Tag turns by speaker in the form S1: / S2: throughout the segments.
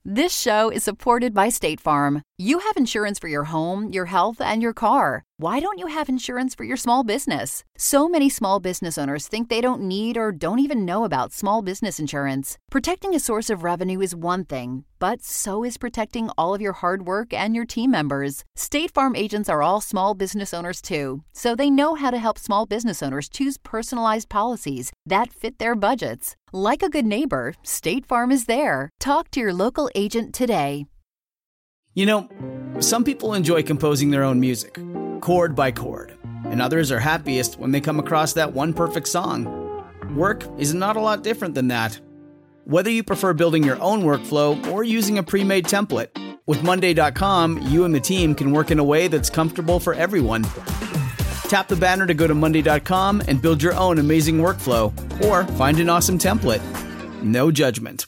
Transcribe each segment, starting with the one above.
S1: This show is supported by State Farm. You have insurance for your home, your health, and your car. Why don't you have insurance for your small business? So many small business owners think they don't need or don't even know about small business insurance. Protecting a source of revenue is one thing, but so is protecting all of your hard work and your team members. State Farm agents are all small business owners too, so they know how to help small business owners choose personalized policies that fit their budgets. Like a good neighbor, State Farm is there. Talk to your local agent today.
S2: You know, some people enjoy composing their own music, chord by chord, and others are happiest when they come across that one perfect song. Work is not a lot different than that. Whether you prefer building your own workflow or using a pre-made template, with Monday.com, you and the team can work in a way that's comfortable for everyone. Tap the banner to go to Monday.com and build your own amazing workflow, or find an awesome template. No judgment.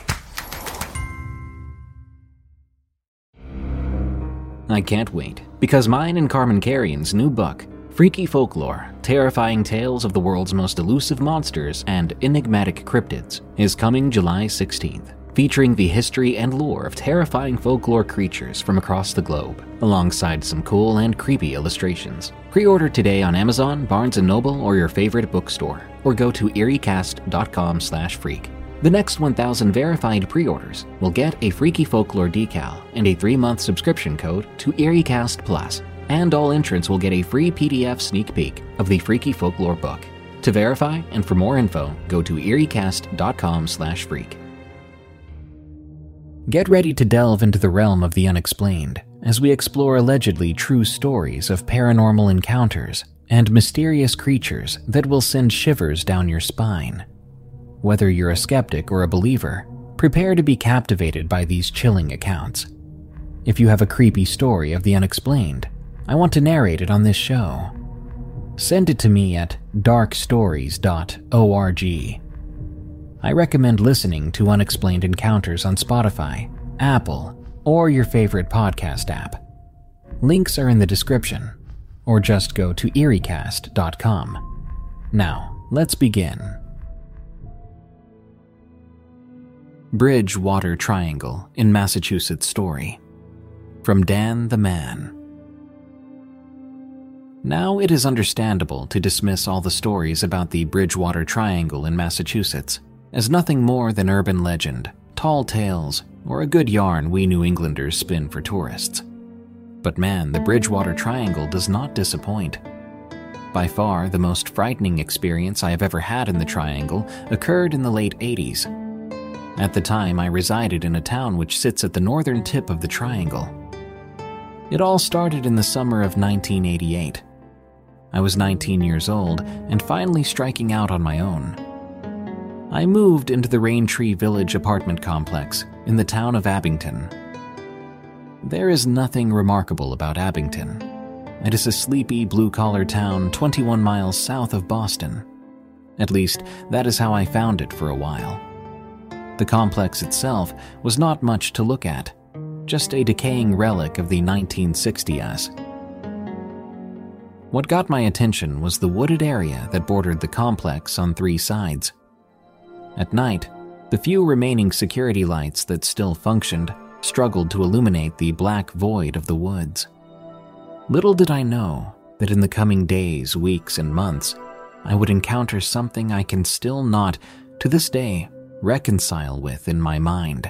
S3: I can't wait, because mine and Carmen Carrion's new book, Freaky Folklore, Terrifying Tales of the World's Most Elusive Monsters and Enigmatic Cryptids, is coming July 16th, featuring the history and lore of terrifying folklore creatures from across the globe, alongside some cool and creepy illustrations. Pre-order today on Amazon, Barnes & Noble, or your favorite bookstore, or go to eeriecast.com/freak. The next 1,000 verified pre-orders will get a Freaky Folklore decal and a 3-month subscription code to EerieCast Plus, and all entrants will get a free PDF sneak peek of the Freaky Folklore book. To verify and for more info, go to eeriecast.com/freak. Get ready to delve into the realm of the unexplained as we explore allegedly true stories of paranormal encounters and mysterious creatures that will send shivers down your spine. Whether you're a skeptic or a believer, prepare to be captivated by these chilling accounts. If you have a creepy story of the unexplained, I want to narrate it on this show. Send it to me at darkstories.org. I recommend listening to Unexplained Encounters on Spotify, Apple, or your favorite podcast app. Links are in the description, or just go to eeriecast.com. Now, let's begin. Bridgewater Triangle in Massachusetts story. From Dan the Man. Now it is understandable to dismiss all the stories about the Bridgewater Triangle in Massachusetts as nothing more than urban legend, tall tales, or a good yarn we New Englanders spin for tourists. But man, the Bridgewater Triangle does not disappoint. By far, the most frightening experience I have ever had in the Triangle occurred in the late 80s. At the time, I resided in a town which sits at the northern tip of the Triangle. It all started in the summer of 1988. I was 19 years old and finally striking out on my own. I moved into the Raintree Village apartment complex in the town of Abington. There is nothing remarkable about Abington. It is a sleepy, blue-collar town 21 miles south of Boston. At least, that is how I found it for a while. The complex itself was not much to look at, just a decaying relic of the 1960s. What got my attention was the wooded area that bordered the complex on 3 sides. At night, the few remaining security lights that still functioned struggled to illuminate the black void of the woods. Little did I know that in the coming days, weeks, and months, I would encounter something I can still not, to this day, reconcile with in my mind.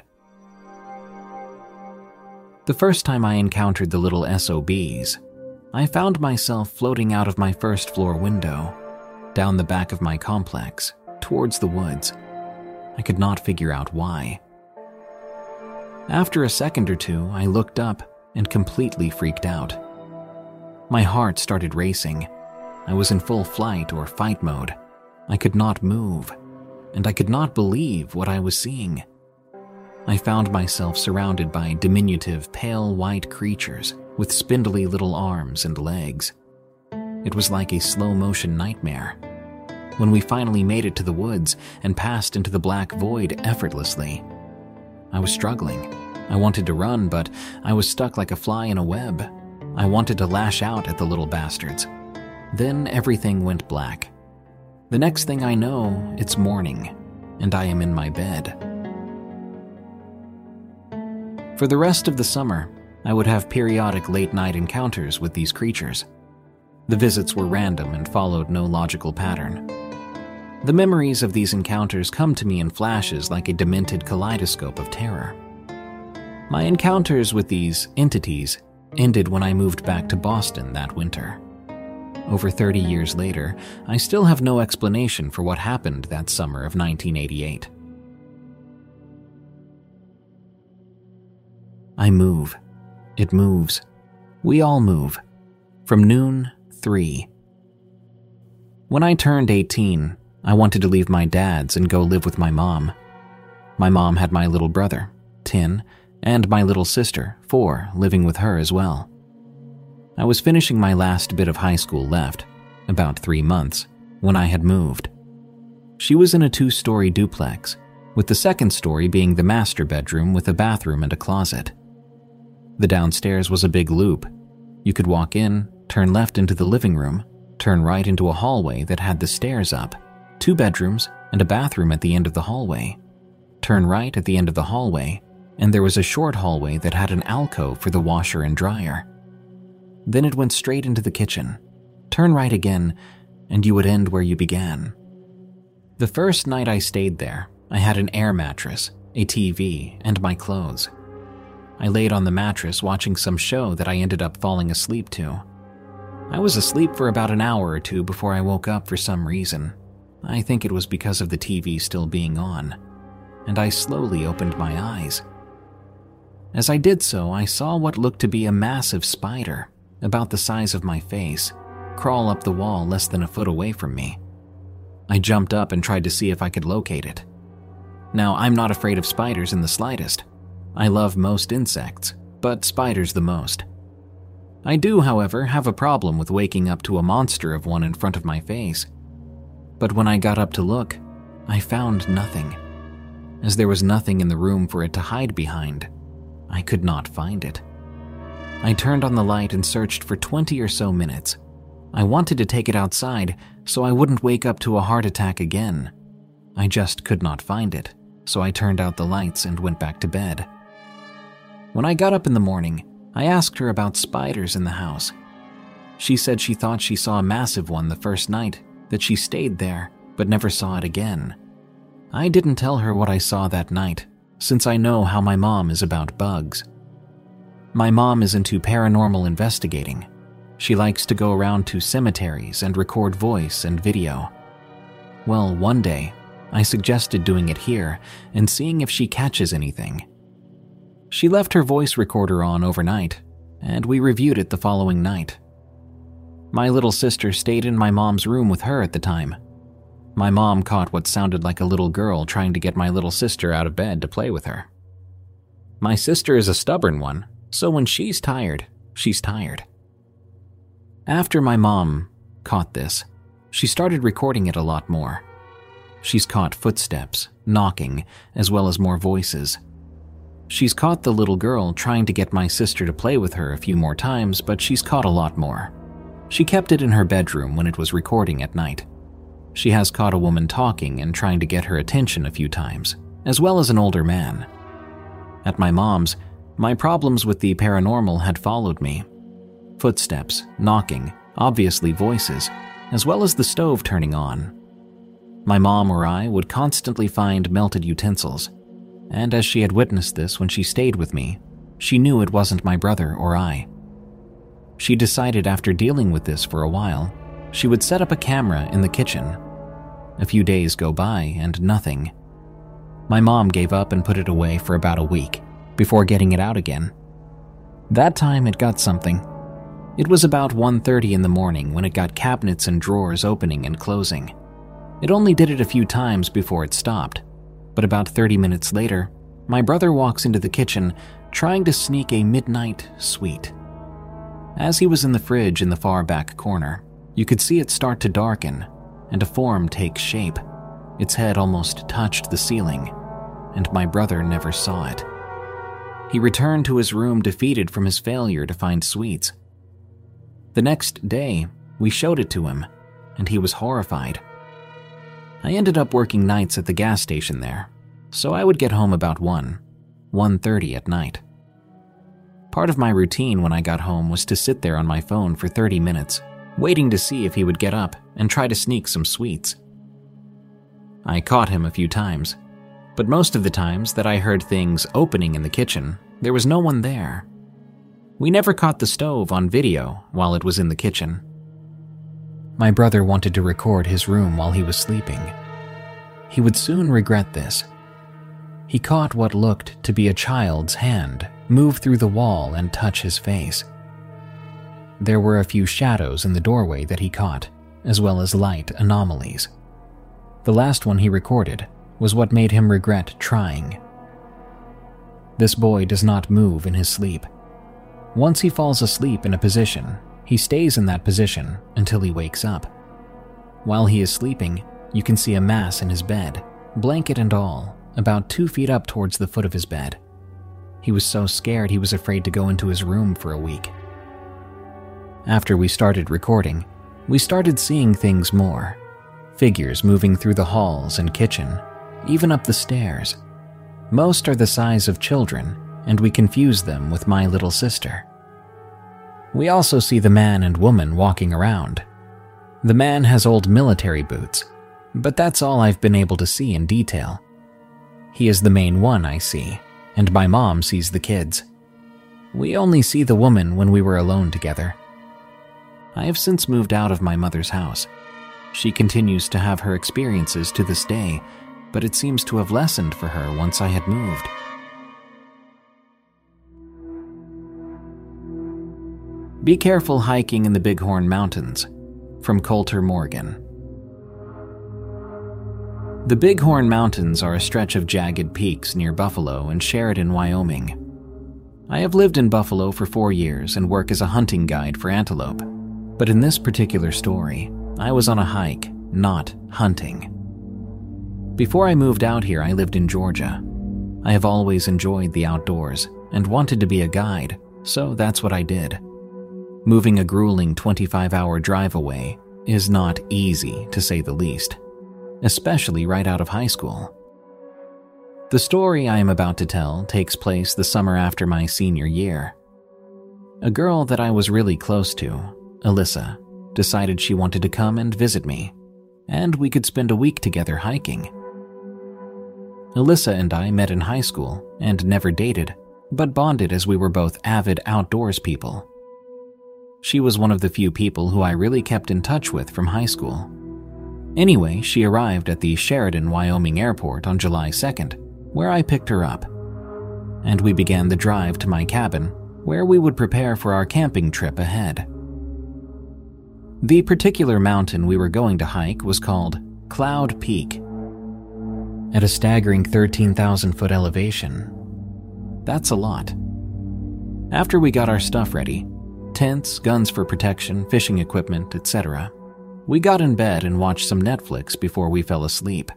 S3: The first time I encountered the little SOBs, I found myself floating out of my first-floor window, down the back of my complex, towards the woods. I could not figure out why. After a second or two, I looked up and completely freaked out. My heart started racing. I was in full flight or fight mode. I could not move, and I could not believe what I was seeing. I found myself surrounded by diminutive, pale white creatures with spindly little arms and legs. It was like a slow-motion nightmare. When we finally made it to the woods and passed into the black void effortlessly, I was struggling. I wanted to run, but I was stuck like a fly in a web. I wanted to lash out at the little bastards. Then everything went black. The next thing I know, it's morning, and I am in my bed. For the rest of the summer, I would have periodic late-night encounters with these creatures. The visits were random and followed no logical pattern. The memories of these encounters come to me in flashes like a demented kaleidoscope of terror. My encounters with these entities ended when I moved back to Boston that winter. Over 30 years later, I still have no explanation for what happened that summer of 1988. I move. It moves. We all move. From noon, 3. When I turned 18, I wanted to leave my dad's and go live with my mom. My mom had my little brother, 10, and my little sister, 4, living with her as well. I was finishing my last bit of high school left, about 3 months, when I had moved. She was in a 2-story duplex, with the second story being the master bedroom with a bathroom and a closet. The downstairs was a big loop. You could walk in, turn left into the living room, turn right into a hallway that had the stairs up, 2 bedrooms, and a bathroom at the end of the hallway. Turn right at the end of the hallway, and there was a short hallway that had an alcove for the washer and dryer. Then it went straight into the kitchen. Turn right again, and you would end where you began. The first night I stayed there, I had an air mattress, a TV, and my clothes. I laid on the mattress watching some show that I ended up falling asleep to. I was asleep for about an hour or 2 before I woke up for some reason. I think it was because of the TV still being on, and I slowly opened my eyes. As I did so, I saw what looked to be a massive spider, about the size of my face, crawl up the wall less than a foot away from me. I jumped up and tried to see if I could locate it. Now, I'm not afraid of spiders in the slightest. I love most insects, but spiders the most. I do, however, have a problem with waking up to a monster of one in front of my face. But when I got up to look, I found nothing. As there was nothing in the room for it to hide behind, I could not find it. I turned on the light and searched for 20 or so minutes. I wanted to take it outside so I wouldn't wake up to a heart attack again. I just could not find it, so I turned out the lights and went back to bed. When I got up in the morning, I asked her about spiders in the house. She said she thought she saw a massive one the first night, that she stayed there, but never saw it again. I didn't tell her what I saw that night, since I know how my mom is about bugs. My mom is into paranormal investigating. She likes to go around to cemeteries and record voice and video. Well, one day, I suggested doing it here and seeing if she catches anything. She left her voice recorder on overnight, and we reviewed it the following night. My little sister stayed in my mom's room with her at the time. My mom caught what sounded like a little girl trying to get my little sister out of bed to play with her. My sister is a stubborn one, so when she's tired, she's tired. After my mom caught this, she started recording it a lot more. She's caught footsteps, knocking, as well as more voices. She's caught the little girl trying to get my sister to play with her a few more times, but she's caught a lot more. She kept it in her bedroom when it was recording at night. She has caught a woman talking and trying to get her attention a few times, as well as an older man. At my mom's, my problems with the paranormal had followed me. Footsteps, knocking, obviously voices, as well as the stove turning on. My mom or I would constantly find melted utensils, and as she had witnessed this when she stayed with me, she knew it wasn't my brother or I. She decided after dealing with this for a while, she would set up a camera in the kitchen. A few days go by and nothing. My mom gave up and put it away for about a week before getting it out again. That time it got something. It was about 1:30 in the morning when it got cabinets and drawers opening and closing. It only did it a few times before it stopped, but about 30 minutes later, my brother walks into the kitchen trying to sneak a midnight sweet. As he was in the fridge in the far back corner, you could see it start to darken and a form take shape. Its head almost touched the ceiling, and my brother never saw it. He returned to his room defeated from his failure to find sweets. The next day, we showed it to him, and he was horrified. I ended up working nights at the gas station there, so I would get home about 1:30 at night. Part of my routine when I got home was to sit there on my phone for 30 minutes, waiting to see if he would get up and try to sneak some sweets. I caught him a few times, but most of the times that I heard things opening in the kitchen, there was no one there. We never caught the stove on video while it was in the kitchen. My brother wanted to record his room while he was sleeping. He would soon regret this. He caught what looked to be a child's hand move through the wall and touch his face. There were a few shadows in the doorway that he caught, as well as light anomalies. The last one he recorded was what made him regret trying. This boy does not move in his sleep. Once he falls asleep in a position, he stays in that position until he wakes up. While he is sleeping, you can see a mass in his bed, blanket and all, about 2 feet up towards the foot of his bed. He was so scared he was afraid to go into his room for a week. After we started recording, we started seeing things more. Figures moving through the halls and kitchen, even up the stairs. Most are the size of children, and we confuse them with my little sister. We also see the man and woman walking around. The man has old military boots, but that's all I've been able to see in detail. He is the main one I see, and my mom sees the kids. We only see the woman when we were alone together. I have since moved out of my mother's house. She continues to have her experiences to this day, but it seems to have lessened for her once I had moved. Be careful hiking in the Bighorn Mountains. From Coulter Morgan. The Bighorn Mountains are a stretch of jagged peaks near Buffalo and Sheridan, Wyoming. I have lived in Buffalo for 4 years and work as a hunting guide for antelope. But in this particular story, I was on a hike, not hunting. Before I moved out here, I lived in Georgia. I have always enjoyed the outdoors and wanted to be a guide, so that's what I did. Moving a grueling 25-hour drive away is not easy, to say the least, especially right out of high school. The story I am about to tell takes place the summer after my senior year. A girl that I was really close to, Alyssa, decided she wanted to come and visit me, and we could spend a week together hiking. Alyssa and I met in high school and never dated, but bonded as we were both avid outdoors people. She was one of the few people who I really kept in touch with from high school. Anyway, she arrived at the Sheridan, Wyoming airport on July 2nd, where I picked her up. And we began the drive to my cabin, where we would prepare for our camping trip ahead. The particular mountain we were going to hike was called Cloud Peak. At a staggering 13,000-foot elevation. That's a lot. After we got our stuff ready, tents, guns for protection, fishing equipment, etc., we got in bed and watched some Netflix before we fell asleep.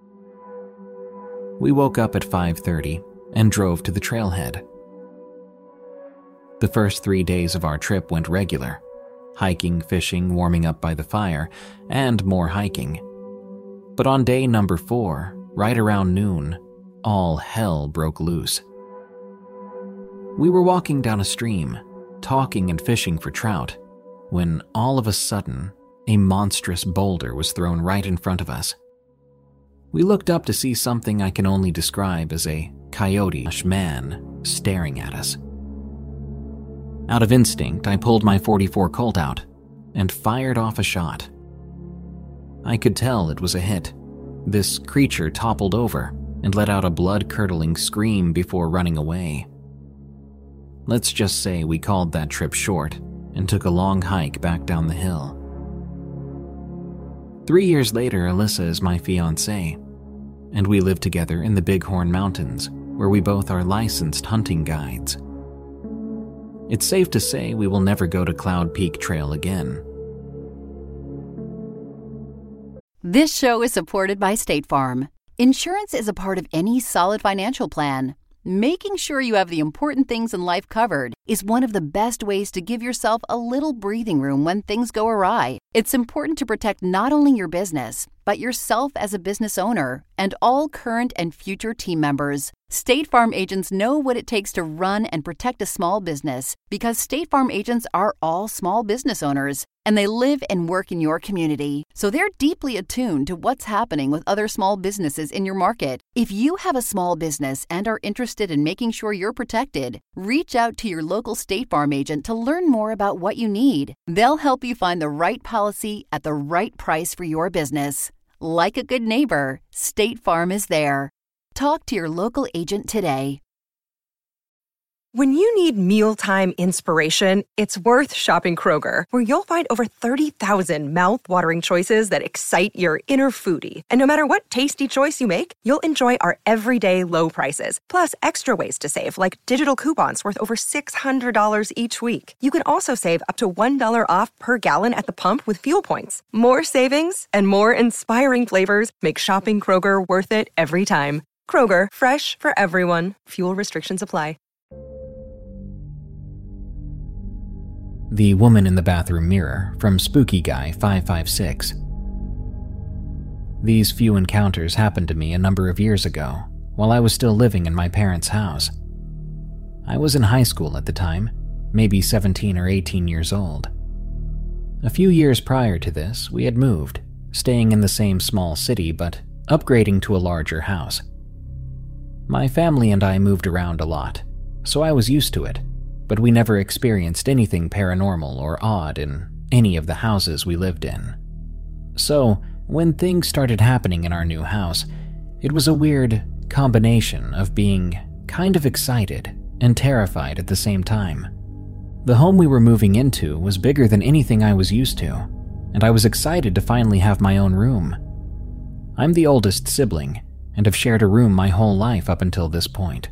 S3: We woke up at 5:30 and drove to the trailhead. The first 3 days of our trip went regular. Hiking, fishing, warming up by the fire, and more hiking. But on day number 4, right around noon, all hell broke loose. We were walking down a stream, talking and fishing for trout, when all of a sudden, a monstrous boulder was thrown right in front of us. We looked up to see something I can only describe as a coyote-ish man staring at us. Out of instinct, I pulled my .44 Colt out and fired off a shot. I could tell it was a hit. This creature toppled over and let out a blood-curdling scream before running away. Let's just say we called that trip short and took a long hike back down the hill. 3 years later, Alyssa is my fiancée, and we live together in the Bighorn Mountains, where we both are licensed hunting guides. It's safe to say we will never go to Cloud Peak Trail again.
S1: This show is supported by State Farm. Insurance is a part of any solid financial plan. Making sure you have the important things in life covered is one of the best ways to give yourself a little breathing room when things go awry. It's important to protect not only your business, but yourself as a business owner and all current and future team members. State Farm agents know what it takes to run and protect a small business because State Farm agents are all small business owners and they live and work in your community. So they're deeply attuned to what's happening with other small businesses in your market. If you have a small business and are interested in making sure you're protected, reach out to your local State Farm agent to learn more about what you need. They'll help you find the right policy at the right price for your business. Like a good neighbor, State Farm is there. Talk to your local agent today.
S4: When you need mealtime inspiration, it's worth shopping Kroger, where you'll find over 30,000 mouth-watering choices that excite your inner foodie. And no matter what tasty choice you make, you'll enjoy our everyday low prices, plus extra ways to save, like digital coupons worth over $600 each week. You can also save up to $1 off per gallon at the pump with fuel points. More savings and more inspiring flavors make shopping Kroger worth it every time. Kroger, fresh for everyone. Fuel restrictions apply.
S3: The woman in the bathroom mirror from Spooky Guy 556. These few encounters happened to me a number of years ago, while I was still living in my parents' house. I was in high school at the time, maybe 17 or 18 years old. A few years prior to this, we had moved, staying in the same small city but upgrading to a larger house. My family and I moved around a lot, so I was used to it, but we never experienced anything paranormal or odd in any of the houses we lived in. So, when things started happening in our new house, it was a weird combination of being kind of excited and terrified at the same time. The home we were moving into was bigger than anything I was used to, and I was excited to finally have my own room. I'm the oldest sibling, and have shared a room my whole life up until this point.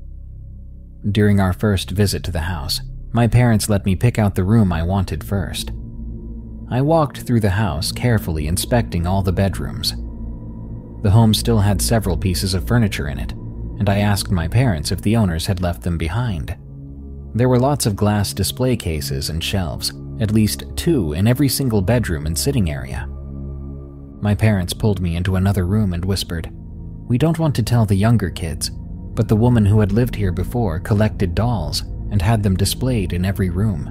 S3: During our first visit to the house, my parents let me pick out the room I wanted first. I walked through the house, carefully inspecting all the bedrooms. The home still had several pieces of furniture in it, and I asked my parents if the owners had left them behind. There were lots of glass display cases and shelves, at least 2 in every single bedroom and sitting area. My parents pulled me into another room and whispered, "We don't want to tell the younger kids, but the woman who had lived here before collected dolls and had them displayed in every room."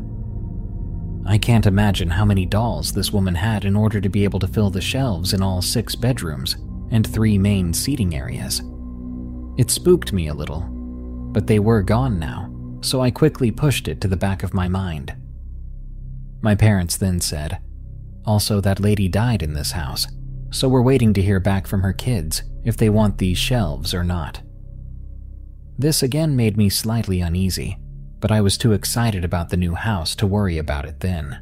S3: I can't imagine how many dolls this woman had in order to be able to fill the shelves in all 6 bedrooms and 3 main seating areas. It spooked me a little, but they were gone now, so I quickly pushed it to the back of my mind. My parents then said, "Also, that lady died in this house, so we're waiting to hear back from her kids if they want these shelves or not." This again made me slightly uneasy, but I was too excited about the new house to worry about it then.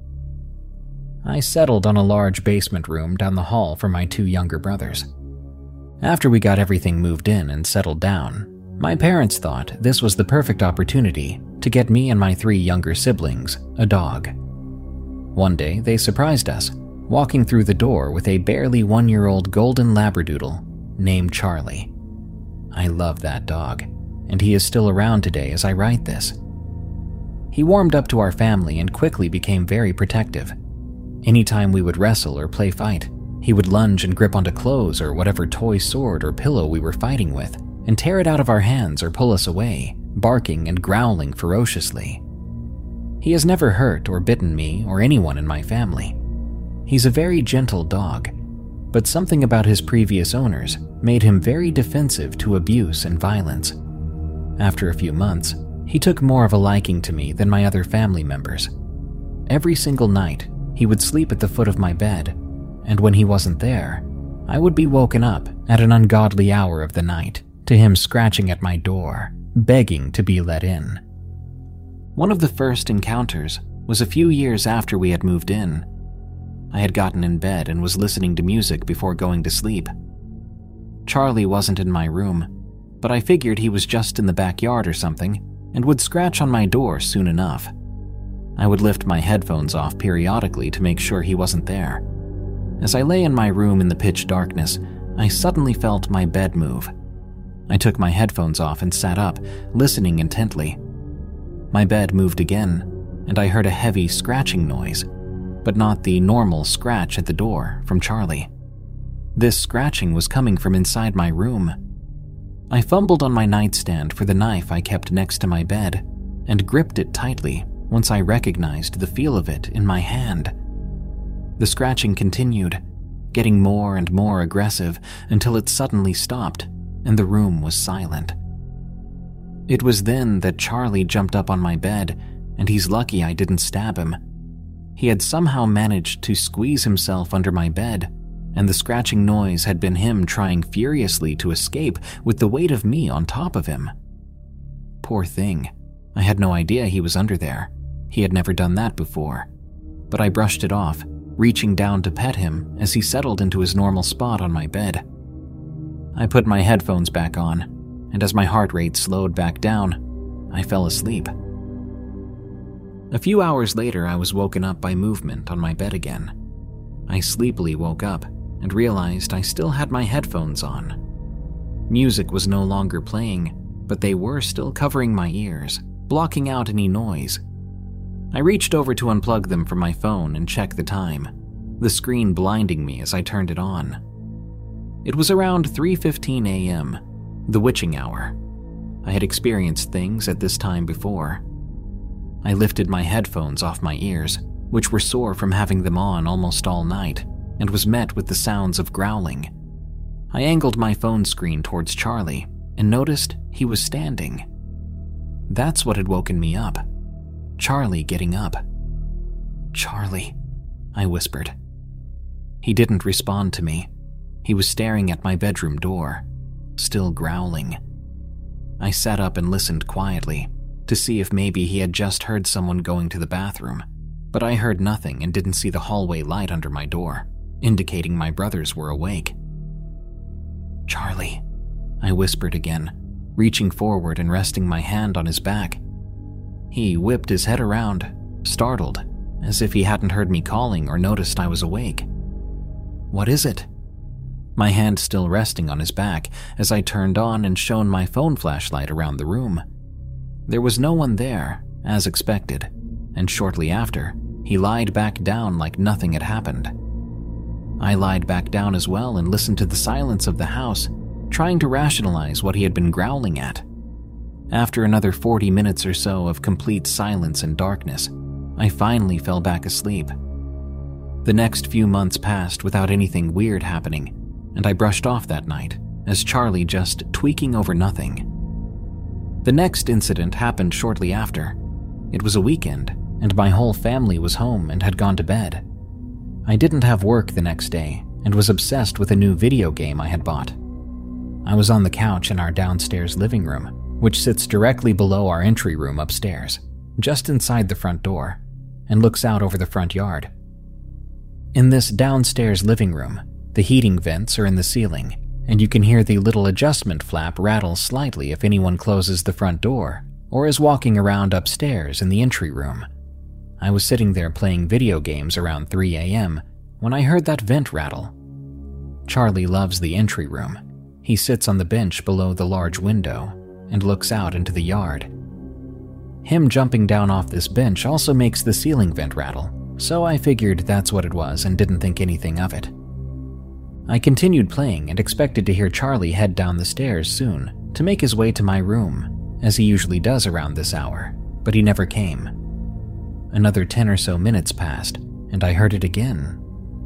S3: I settled on a large basement room down the hall for my 2 younger brothers. After we got everything moved in and settled down, my parents thought this was the perfect opportunity to get me and my 3 younger siblings a dog. One day, they surprised us, walking through the door with a barely 1-year-old golden labradoodle named Charlie. I love that dog, and he is still around today as I write this. He warmed up to our family and quickly became very protective. Anytime we would wrestle or play fight, he would lunge and grip onto clothes or whatever toy sword or pillow we were fighting with and tear it out of our hands or pull us away, barking and growling ferociously. He has never hurt or bitten me or anyone in my family. He's a very gentle dog, but something about his previous owners made him very defensive to abuse and violence. After a few months, he took more of a liking to me than my other family members. Every single night, he would sleep at the foot of my bed, and when he wasn't there, I would be woken up at an ungodly hour of the night to him scratching at my door, begging to be let in. One of the first encounters was a few years after we had moved in. I had gotten in bed and was listening to music before going to sleep. Charlie wasn't in my room, but I figured he was just in the backyard or something and would scratch on my door soon enough. I would lift my headphones off periodically to make sure he wasn't there. As I lay in my room in the pitch darkness, I suddenly felt my bed move. I took my headphones off and sat up, listening intently. My bed moved again, and I heard a heavy scratching noise, but not the normal scratch at the door from Charlie. This scratching was coming from inside my room. I fumbled on my nightstand for the knife I kept next to my bed and gripped it tightly once I recognized the feel of it in my hand. The scratching continued, getting more and more aggressive until it suddenly stopped and the room was silent. It was then that Charlie jumped up on my bed, and he's lucky I didn't stab him. He had somehow managed to squeeze himself under my bed, and the scratching noise had been him trying furiously to escape with the weight of me on top of him. Poor thing. I had no idea he was under there. He had never done that before. But I brushed it off, reaching down to pet him as he settled into his normal spot on my bed. I put my headphones back on, and as my heart rate slowed back down, I fell asleep. A few hours later, I was woken up by movement on my bed again. I sleepily woke up and realized I still had my headphones on. Music was no longer playing, but they were still covering my ears, blocking out any noise. I reached over to unplug them from my phone and check the time, the screen blinding me as I turned it on. It was around 3:15 a.m., the witching hour. I had experienced things at this time before. I lifted my headphones off my ears, which were sore from having them on almost all night, and was met with the sounds of growling. I angled my phone screen towards Charlie and noticed he was standing. That's what had woken me up. Charlie getting up. "Charlie," I whispered. He didn't respond to me. He was staring at my bedroom door, still growling. I sat up and listened quietly to see if maybe he had just heard someone going to the bathroom, but I heard nothing and didn't see the hallway light under my door, indicating my brothers were awake. "Charlie," I whispered again, reaching forward and resting my hand on his back. He whipped his head around, startled, as if he hadn't heard me calling or noticed I was awake. "What is it?" My hand still resting on his back as I turned on and shone my phone flashlight around the room. There was no one there, as expected, and shortly after, he lied back down like nothing had happened. I lied back down as well and listened to the silence of the house, trying to rationalize what he had been growling at. After another 40 minutes or so of complete silence and darkness, I finally fell back asleep. The next few months passed without anything weird happening, and I brushed off that night as Charlie just tweaking over nothing. The next incident happened shortly after. It was a weekend, and my whole family was home and had gone to bed. I didn't have work the next day and was obsessed with a new video game I had bought. I was on the couch in our downstairs living room, which sits directly below our entry room upstairs, just inside the front door, and looks out over the front yard. In this downstairs living room, the heating vents are in the ceiling, and you can hear the little adjustment flap rattle slightly if anyone closes the front door or is walking around upstairs in the entry room. I was sitting there playing video games around 3 a.m. when I heard that vent rattle. Charlie loves the entry room. He sits on the bench below the large window and looks out into the yard. Him jumping down off this bench also makes the ceiling vent rattle, so I figured that's what it was and didn't think anything of it. I continued playing and expected to hear Charlie head down the stairs soon to make his way to my room, as he usually does around this hour, but he never came. Another 10 or so minutes passed, and I heard it again.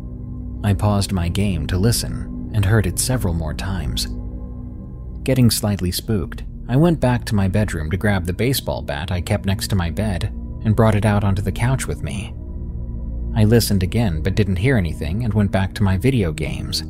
S3: I paused my game to listen and heard it several more times. Getting slightly spooked, I went back to my bedroom to grab the baseball bat I kept next to my bed and brought it out onto the couch with me. I listened again but didn't hear anything and went back to my video games.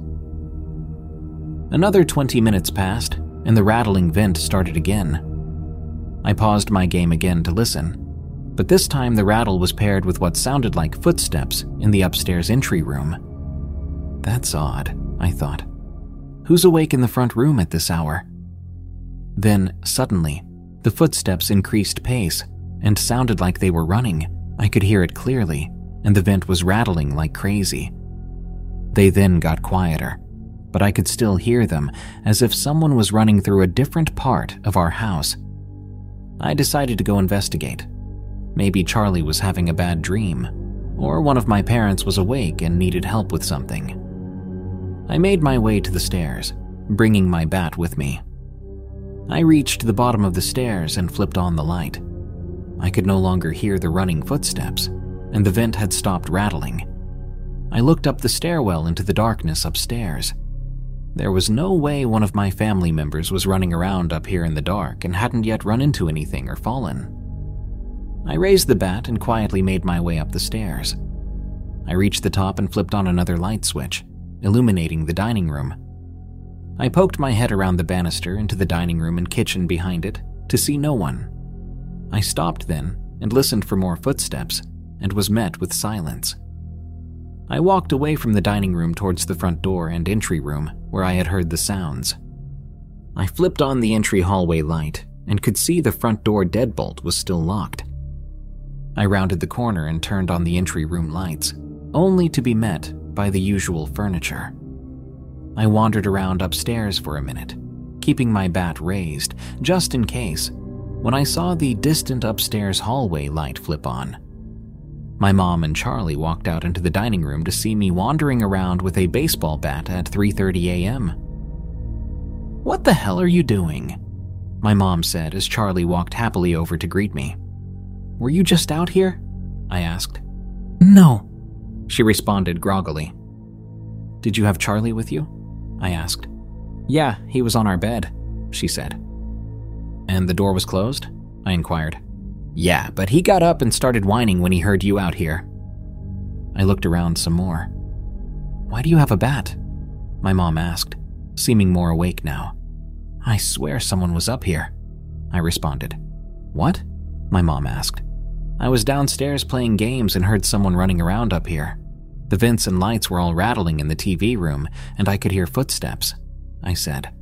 S3: Another 20 minutes passed, and the rattling vent started again. I paused my game again to listen, but this time the rattle was paired with what sounded like footsteps in the upstairs entry room. That's odd, I thought. Who's awake in the front room at this hour? Then, suddenly, the footsteps increased pace and sounded like they were running. I could hear it clearly, and the vent was rattling like crazy. They then got quieter, but I could still hear them as if someone was running through a different part of our house. I decided to go investigate. Maybe Charlie was having a bad dream, or one of my parents was awake and needed help with something. I made my way to the stairs, bringing my bat with me. I reached the bottom of the stairs and flipped on the light. I could no longer hear the running footsteps, and the vent had stopped rattling. I looked up the stairwell into the darkness upstairs. There was no way one of my family members was running around up here in the dark and hadn't yet run into anything or fallen. I raised the bat and quietly made my way up the stairs. I reached the top and flipped on another light switch, illuminating the dining room. I poked my head around the banister into the dining room and kitchen behind it to see no one. I stopped then and listened for more footsteps and was met with silence. I walked away from the dining room towards the front door and entry room where I had heard the sounds. I flipped on the entry hallway light and could see the front door deadbolt was still locked. I rounded the corner and turned on the entry room lights, only to be met by the usual furniture. I wandered around upstairs for a minute, keeping my bat raised just in case, when I saw the distant upstairs hallway light flip on. My mom and Charlie walked out into the dining room to see me wandering around with a baseball bat at 3:30 a.m. "What the hell are you doing?" my mom said as Charlie walked happily over to greet me. "Were you just out here?" I asked. "No," she responded groggily. "Did you have Charlie with you?" I asked. "Yeah, he was on our bed," she said. "And the door was closed?" I inquired. "Yeah, but he got up and started whining when he heard you out here." I looked around some more. "Why do you have a bat?" my mom asked, seeming more awake now. "I swear someone was up here," I responded. "What?" my mom asked. "I was downstairs playing games and heard someone running around up here. The vents and lights were all rattling in the TV room, and I could hear footsteps," I said.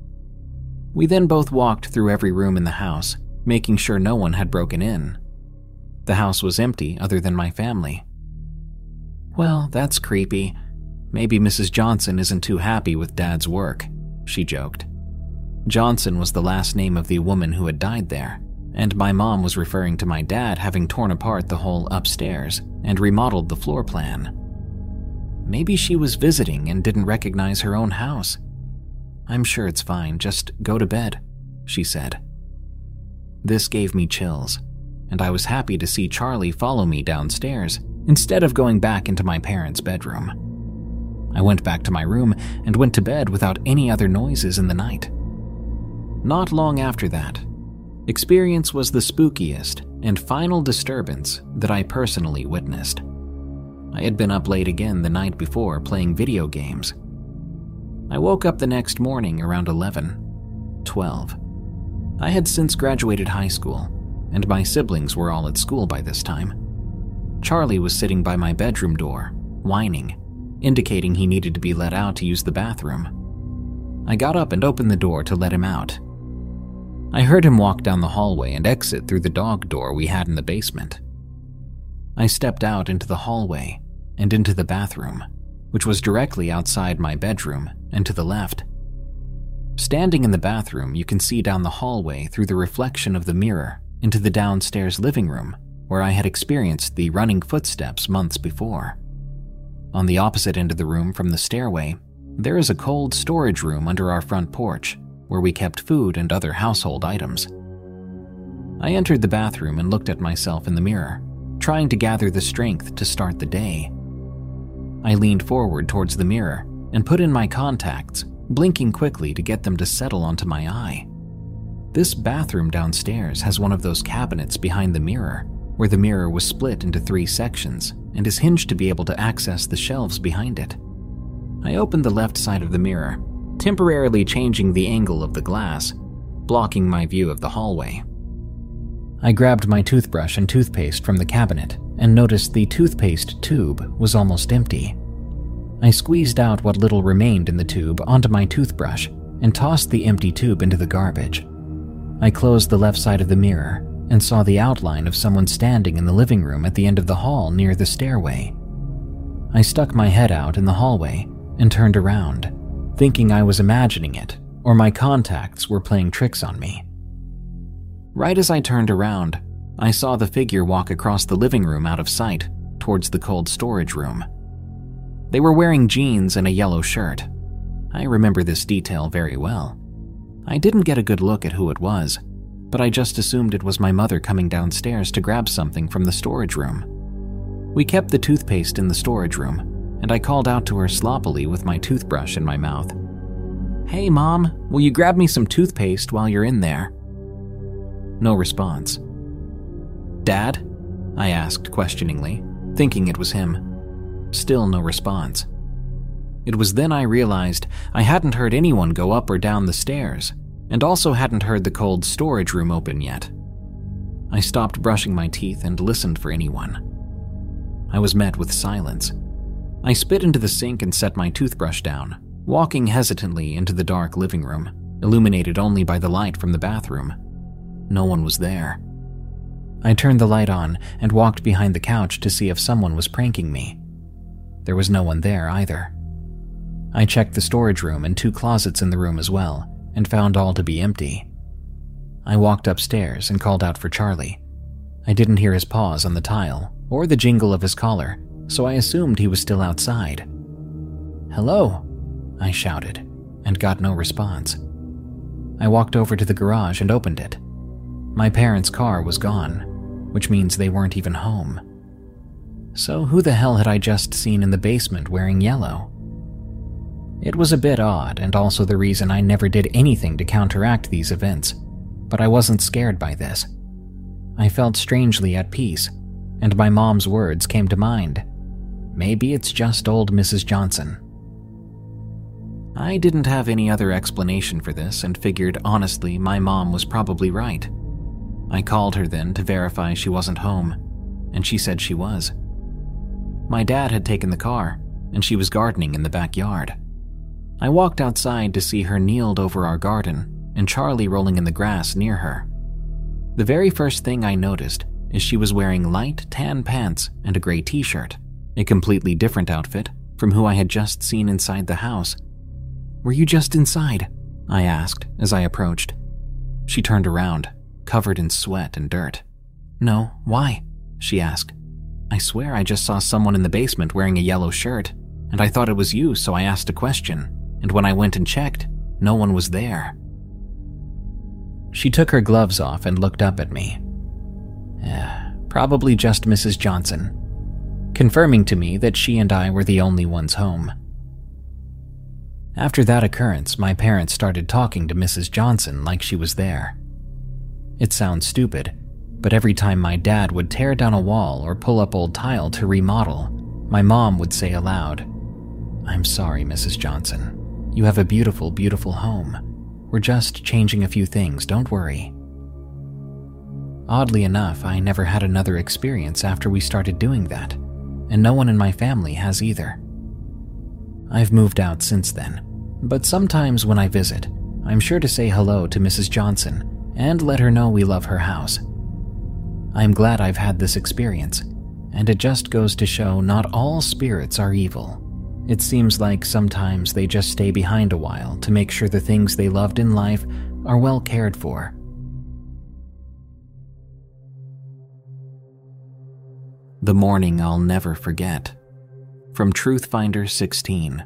S3: We then both walked through every room in the house, making sure no one had broken in. The house was empty other than my family. "Well, that's creepy. Maybe Mrs. Johnson isn't too happy with Dad's work," she joked. Johnson was the last name of the woman who had died there, and my mom was referring to my dad having torn apart the whole upstairs and remodeled the floor plan. Maybe she was visiting and didn't recognize her own house. "I'm sure it's fine, just go to bed," she said. This gave me chills, and I was happy to see Charlie follow me downstairs instead of going back into my parents' bedroom. I went back to my room and went to bed without any other noises in the night. Not long after that, experience was the spookiest and final disturbance that I personally witnessed. I had been up late again the night before playing video games. I woke up the next morning around 11:12. I had since graduated high school, and my siblings were all at school by this time. Charlie was sitting by my bedroom door, whining, indicating he needed to be let out to use the bathroom. I got up and opened the door to let him out. I heard him walk down the hallway and exit through the dog door we had in the basement. I stepped out into the hallway and into the bathroom, which was directly outside my bedroom and to the left. Standing in the bathroom, you can see down the hallway through the reflection of the mirror into the downstairs living room where I had experienced the running footsteps months before. On the opposite end of the room from the stairway, there is a cold storage room under our front porch where we kept food and other household items. I entered the bathroom and looked at myself in the mirror, trying to gather the strength to start the day. I leaned forward towards the mirror and put in my contacts, blinking quickly to get them to settle onto my eye. This bathroom downstairs has one of those cabinets behind the mirror, where the mirror was split into 3 sections and is hinged to be able to access the shelves behind it. I opened the left side of the mirror, temporarily changing the angle of the glass, blocking my view of the hallway. I grabbed my toothbrush and toothpaste from the cabinet and noticed the toothpaste tube was almost empty. I squeezed out what little remained in the tube onto my toothbrush and tossed the empty tube into the garbage. I closed the left side of the mirror and saw the outline of someone standing in the living room at the end of the hall near the stairway. I stuck my head out in the hallway and turned around, thinking I was imagining it or my contacts were playing tricks on me. Right as I turned around, I saw the figure walk across the living room out of sight towards the cold storage room. They were wearing jeans and a yellow shirt. I remember this detail very well. I didn't get a good look at who it was, but I just assumed it was my mother coming downstairs to grab something from the storage room. We kept the toothpaste in the storage room, and I called out to her sloppily with my toothbrush in my mouth. "Hey, Mom, will you grab me some toothpaste while you're in there?" No response. "Dad?" I asked questioningly, thinking it was him. Still no response. It was then I realized I hadn't heard anyone go up or down the stairs, and also hadn't heard the cold storage room open yet. I stopped brushing my teeth and listened for anyone. I was met with silence. I spit into the sink and set my toothbrush down, walking hesitantly into the dark living room, illuminated only by the light from the bathroom. No one was there. I turned the light on and walked behind the couch to see if someone was pranking me. There was no one there either. I checked the storage room and 2 closets in the room as well, and found all to be empty. I walked upstairs and called out for Charlie. I didn't hear his paws on the tile or the jingle of his collar, so I assumed he was still outside. "Hello," I shouted, and got no response. I walked over to the garage and opened it. My parents' car was gone, which means they weren't even home. So who the hell had I just seen in the basement wearing yellow? It was a bit odd, and also the reason I never did anything to counteract these events, but I wasn't scared by this. I felt strangely at peace, and my mom's words came to mind. Maybe it's just old Mrs. Johnson. I didn't have any other explanation for this and figured, honestly, my mom was probably right. I called her then to verify she wasn't home, and she said she was. My dad had taken the car, and she was gardening in the backyard. I walked outside to see her kneeled over our garden and Charlie rolling in the grass near her. The very first thing I noticed is she was wearing light tan pants and a gray t-shirt, a completely different outfit from who I had just seen inside the house. "Were you just inside?" I asked as I approached. She turned around, covered in sweat and dirt. "No, why?" she asked. "I swear I just saw someone in the basement wearing a yellow shirt, and I thought it was you, so I asked a question, and when I went and checked, no one was there." She took her gloves off and looked up at me. Probably just Mrs. Johnson, confirming to me that she and I were the only ones home. After that occurrence, my parents started talking to Mrs. Johnson like she was there. It sounds stupid, but every time my dad would tear down a wall or pull up old tile to remodel, my mom would say aloud, "I'm sorry, Mrs. Johnson. You have a beautiful, beautiful home. We're just changing a few things, don't worry." Oddly enough, I never had another experience after we started doing that, and no one in my family has either. I've moved out since then, but sometimes when I visit, I'm sure to say hello to Mrs. Johnson and let her know we love her house. I'm glad I've had this experience, and it just goes to show not all spirits are evil. It seems like sometimes they just stay behind a while to make sure the things they loved in life are well cared for. The Morning I'll Never Forget, from Truthfinder 16.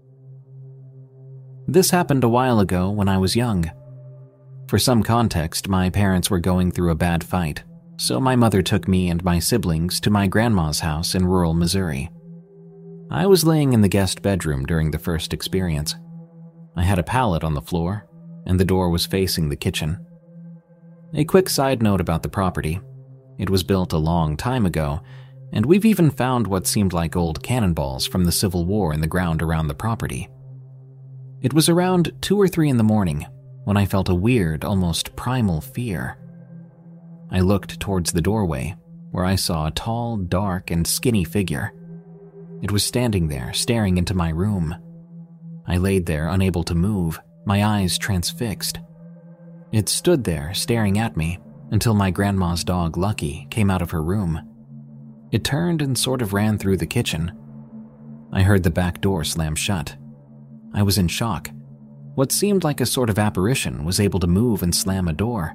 S3: This happened a while ago when I was young. For some context, my parents were going through a bad fight, so my mother took me and my siblings to my grandma's house in rural Missouri. I was laying in the guest bedroom during the first experience. I had a pallet on the floor, and the door was facing the kitchen. A quick side note about the property. It was built a long time ago, and we've even found what seemed like old cannonballs from the Civil War in the ground around the property. It was around 2 or 3 in the morning when I felt a weird, almost primal fear. I looked towards the doorway, where I saw a tall, dark, and skinny figure. It was standing there, staring into my room. I laid there, unable to move, my eyes transfixed. It stood there, staring at me, until my grandma's dog, Lucky, came out of her room. It turned and sort of ran through the kitchen. I heard the back door slam shut. I was in shock. What seemed like a sort of apparition was able to move and slam a door.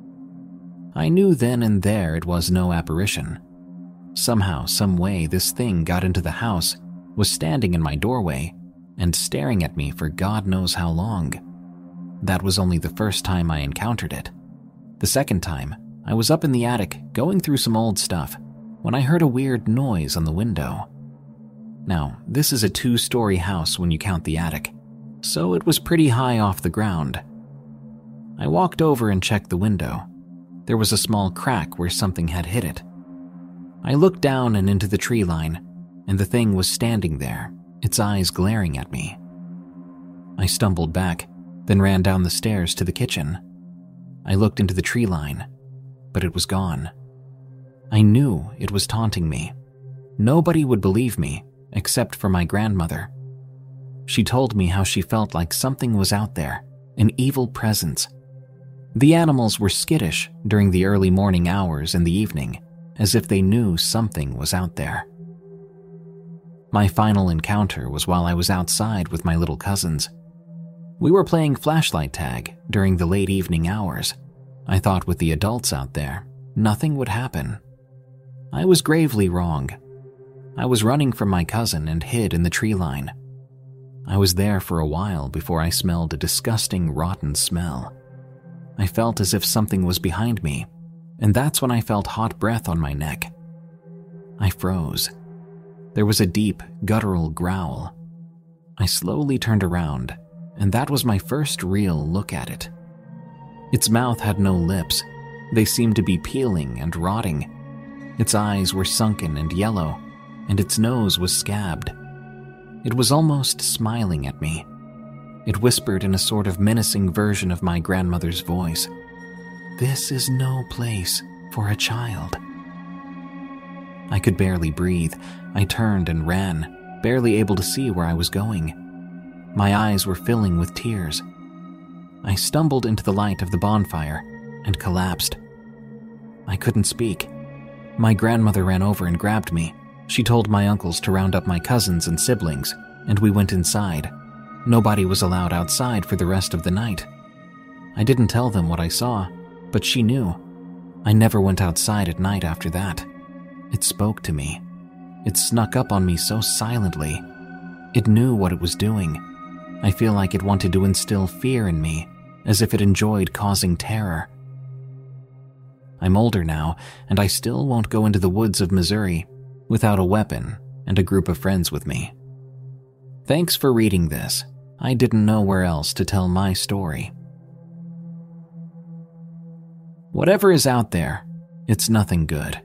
S3: I knew then and there it was no apparition. Somehow, some way, this thing got into the house, was standing in my doorway, and staring at me for God knows how long. That was only the first time I encountered it. The second time, I was up in the attic going through some old stuff when I heard a weird noise on the window. Now, this is a 2-story house when you count the attic, so it was pretty high off the ground. I walked over and checked the window. There was a small crack where something had hit it. I looked down and into the tree line, and the thing was standing there, its eyes glaring at me. I stumbled back, then ran down the stairs to the kitchen. I looked into the tree line, but it was gone. I knew it was taunting me. Nobody would believe me, except for my grandmother. She told me how she felt like something was out there, an evil presence. The animals were skittish during the early morning hours and the evening, as if they knew something was out there. My final encounter was while I was outside with my little cousins. We were playing flashlight tag during the late evening hours. I thought with the adults out there, nothing would happen. I was gravely wrong. I was running from my cousin and hid in the tree line. I was there for a while before I smelled a disgusting, rotten smell. I felt as if something was behind me, and that's when I felt hot breath on my neck. I froze. There was a deep, guttural growl. I slowly turned around, and that was my first real look at it. Its mouth had no lips. They seemed to be peeling and rotting. Its eyes were sunken and yellow, and its nose was scabbed. It was almost smiling at me. It whispered in a sort of menacing version of my grandmother's voice. "This is no place for a child." I could barely breathe. I turned and ran, barely able to see where I was going. My eyes were filling with tears. I stumbled into the light of the bonfire and collapsed. I couldn't speak. My grandmother ran over and grabbed me. She told my uncles to round up my cousins and siblings, and we went inside. Nobody was allowed outside for the rest of the night. I didn't tell them what I saw, but she knew. I never went outside at night after that. It spoke to me. It snuck up on me so silently. It knew what it was doing. I feel like it wanted to instill fear in me, as if it enjoyed causing terror. I'm older now, and I still won't go into the woods of Missouri without a weapon and a group of friends with me. Thanks for reading this. I didn't know where else to tell my story. Whatever is out there, it's nothing good.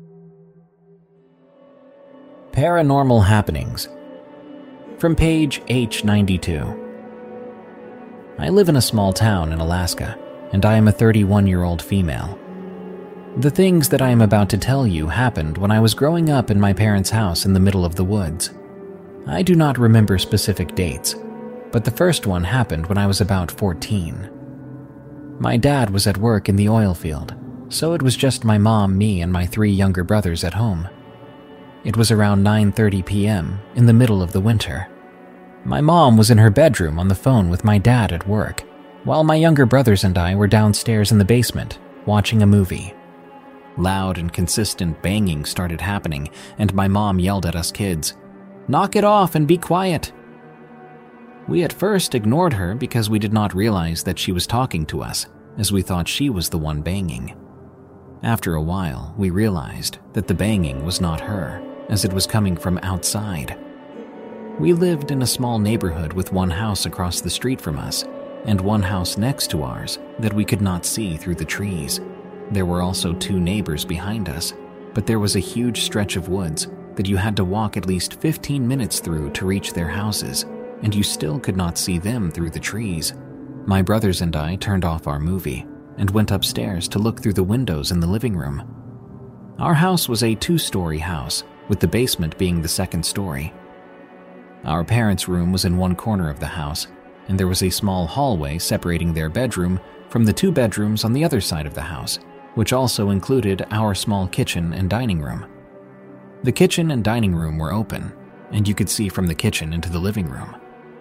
S3: Paranormal Happenings from page H92. I live in a small town in Alaska, and I am a 31-year-old female. The things that I am about to tell you happened when I was growing up in my parents' house in the middle of the woods. I do not remember specific dates, but the first one happened when I was about 14. My dad was at work in the oil field, so it was just my mom, me, and my 3 younger brothers at home. It was around 9:30 p.m. in the middle of the winter. My mom was in her bedroom on the phone with my dad at work, while my younger brothers and I were downstairs in the basement watching a movie. Loud and consistent banging started happening, and my mom yelled at us kids, "Knock it off and be quiet." We at first ignored her because we did not realize that she was talking to us, as we thought she was the one banging. After a while, we realized that the banging was not her, as it was coming from outside. We lived in a small neighborhood with one house across the street from us, and one house next to ours that we could not see through the trees. There were also 2 neighbors behind us, but there was a huge stretch of woods that you had to walk at least 15 minutes through to reach their houses, and you still could not see them through the trees. My brothers and I turned off our movie and went upstairs to look through the windows in the living room. Our house was a 2-story house, with the basement being the 2nd story. Our parents' room was in one corner of the house, and there was a small hallway separating their bedroom from the 2 bedrooms on the other side of the house, which also included our small kitchen and dining room. The kitchen and dining room were open, and you could see from the kitchen into the living room.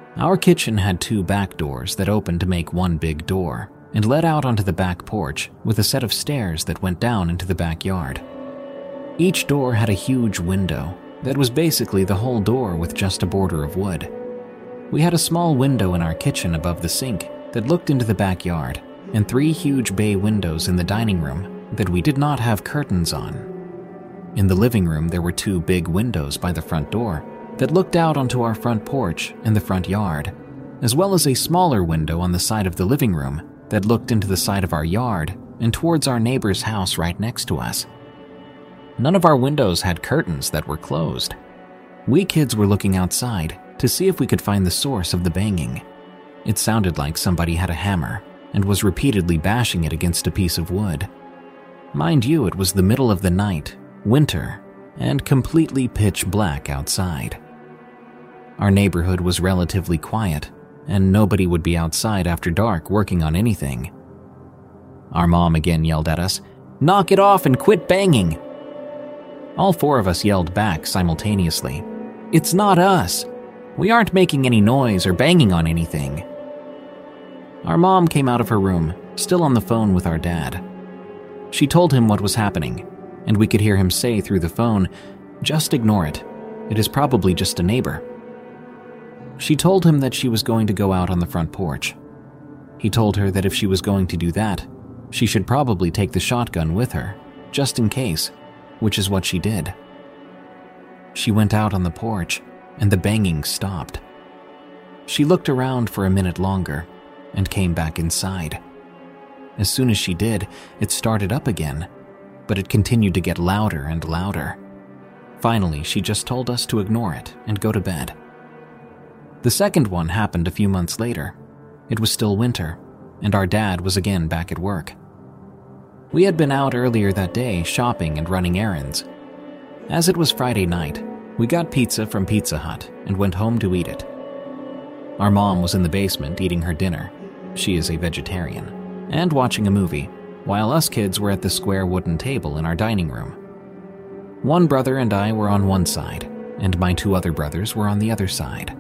S3: Our kitchen had 2 back doors that opened to make one big door and led out onto the back porch with a set of stairs that went down into the backyard. Each door had a huge window that was basically the whole door with just a border of wood. We had a small window in our kitchen above the sink that looked into the backyard, and 3 huge bay windows in the dining room that we did not have curtains on. In the living room, there were 2 big windows by the front door that looked out onto our front porch and the front yard, as well as a smaller window on the side of the living room that looked into the side of our yard and towards our neighbor's house right next to us. None of our windows had curtains that were closed. We kids were looking outside to see if we could find the source of the banging. It sounded like somebody had a hammer and was repeatedly bashing it against a piece of wood. Mind you, it was the middle of the night, winter, and completely pitch black outside. Our neighborhood was relatively quiet, and nobody would be outside after dark working on anything. Our mom again yelled at us, "Knock it off and quit banging!" All 4 of us yelled back simultaneously, "It's not us! We aren't making any noise or banging on anything." Our mom came out of her room, still on the phone with our dad. She told him what was happening, and we could hear him say through the phone, "Just ignore it. It is probably just a neighbor." She told him that she was going to go out on the front porch. He told her that if she was going to do that, she should probably take the shotgun with her, just in case, which is what she did. She went out on the porch, and the banging stopped. She looked around for a minute longer and came back inside. As soon as she did, it started up again, but it continued to get louder and louder. Finally, she just told us to ignore it and go to bed. The second one happened a few months later. It was still winter, and our dad was again back at work. We had been out earlier that day shopping and running errands. As it was Friday night, we got pizza from Pizza Hut and went home to eat it. Our mom was in the basement eating her dinner. She is a vegetarian, and watching a movie, while us kids were at the square wooden table in our dining room. One brother and I were on one side, and my 2 other brothers were on the other side.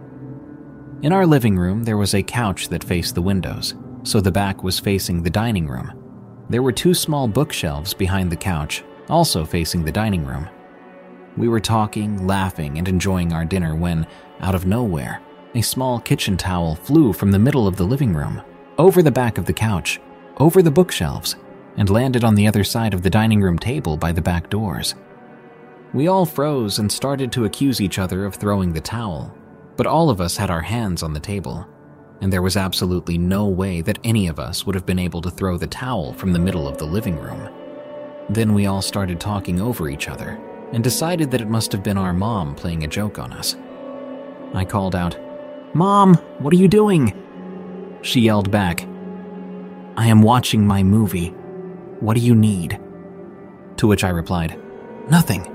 S3: In our living room, there was a couch that faced the windows, so the back was facing the dining room. There were 2 small bookshelves behind the couch, also facing the dining room. We were talking, laughing, and enjoying our dinner when, out of nowhere, a small kitchen towel flew from the middle of the living room, over the back of the couch, over the bookshelves, and landed on the other side of the dining room table by the back doors. We all froze and started to accuse each other of throwing the towel, but all of us had our hands on the table, and there was absolutely no way that any of us would have been able to throw the towel from the middle of the living room. Then we all started talking over each other and decided that it must have been our mom playing a joke on us. I called out, "Mom, what are you doing?" She yelled back, "I am watching my movie. What do you need?" To which I replied, "Nothing."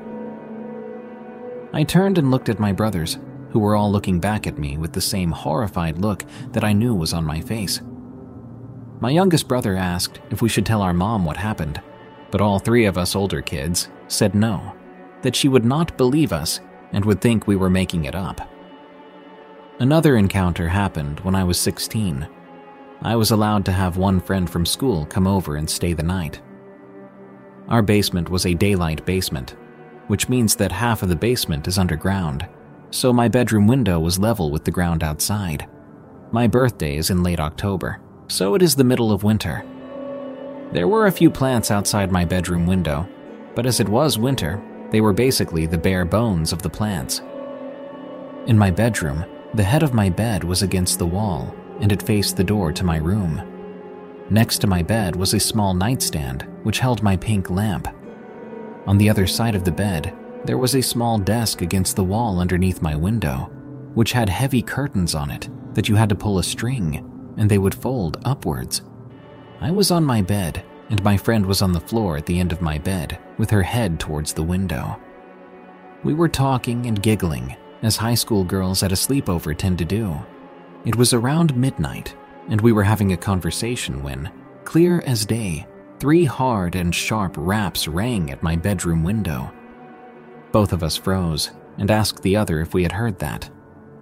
S3: I turned and looked at my brothers, who were all looking back at me with the same horrified look that I knew was on my face. My youngest brother asked if we should tell our mom what happened, but all 3 of us older kids said no, that she would not believe us and would think we were making it up. Another encounter happened when I was 16. I was allowed to have one friend from school come over and stay the night. Our basement was a daylight basement, which means that half of the basement is underground, so my bedroom window was level with the ground outside. My birthday is in late October, so it is the middle of winter. There were a few plants outside my bedroom window, but as it was winter, they were basically the bare bones of the plants. In my bedroom, the head of my bed was against the wall, and it faced the door to my room. Next to my bed was a small nightstand, which held my pink lamp. On the other side of the bed, there was a small desk against the wall underneath my window, which had heavy curtains on it that you had to pull a string, and they would fold upwards. I was on my bed, and my friend was on the floor at the end of my bed, with her head towards the window. We were talking and giggling, as high school girls at a sleepover tend to do. It was around midnight, and we were having a conversation when, clear as day, 3 hard and sharp raps rang at my bedroom window. Both of us froze and asked the other if we had heard that.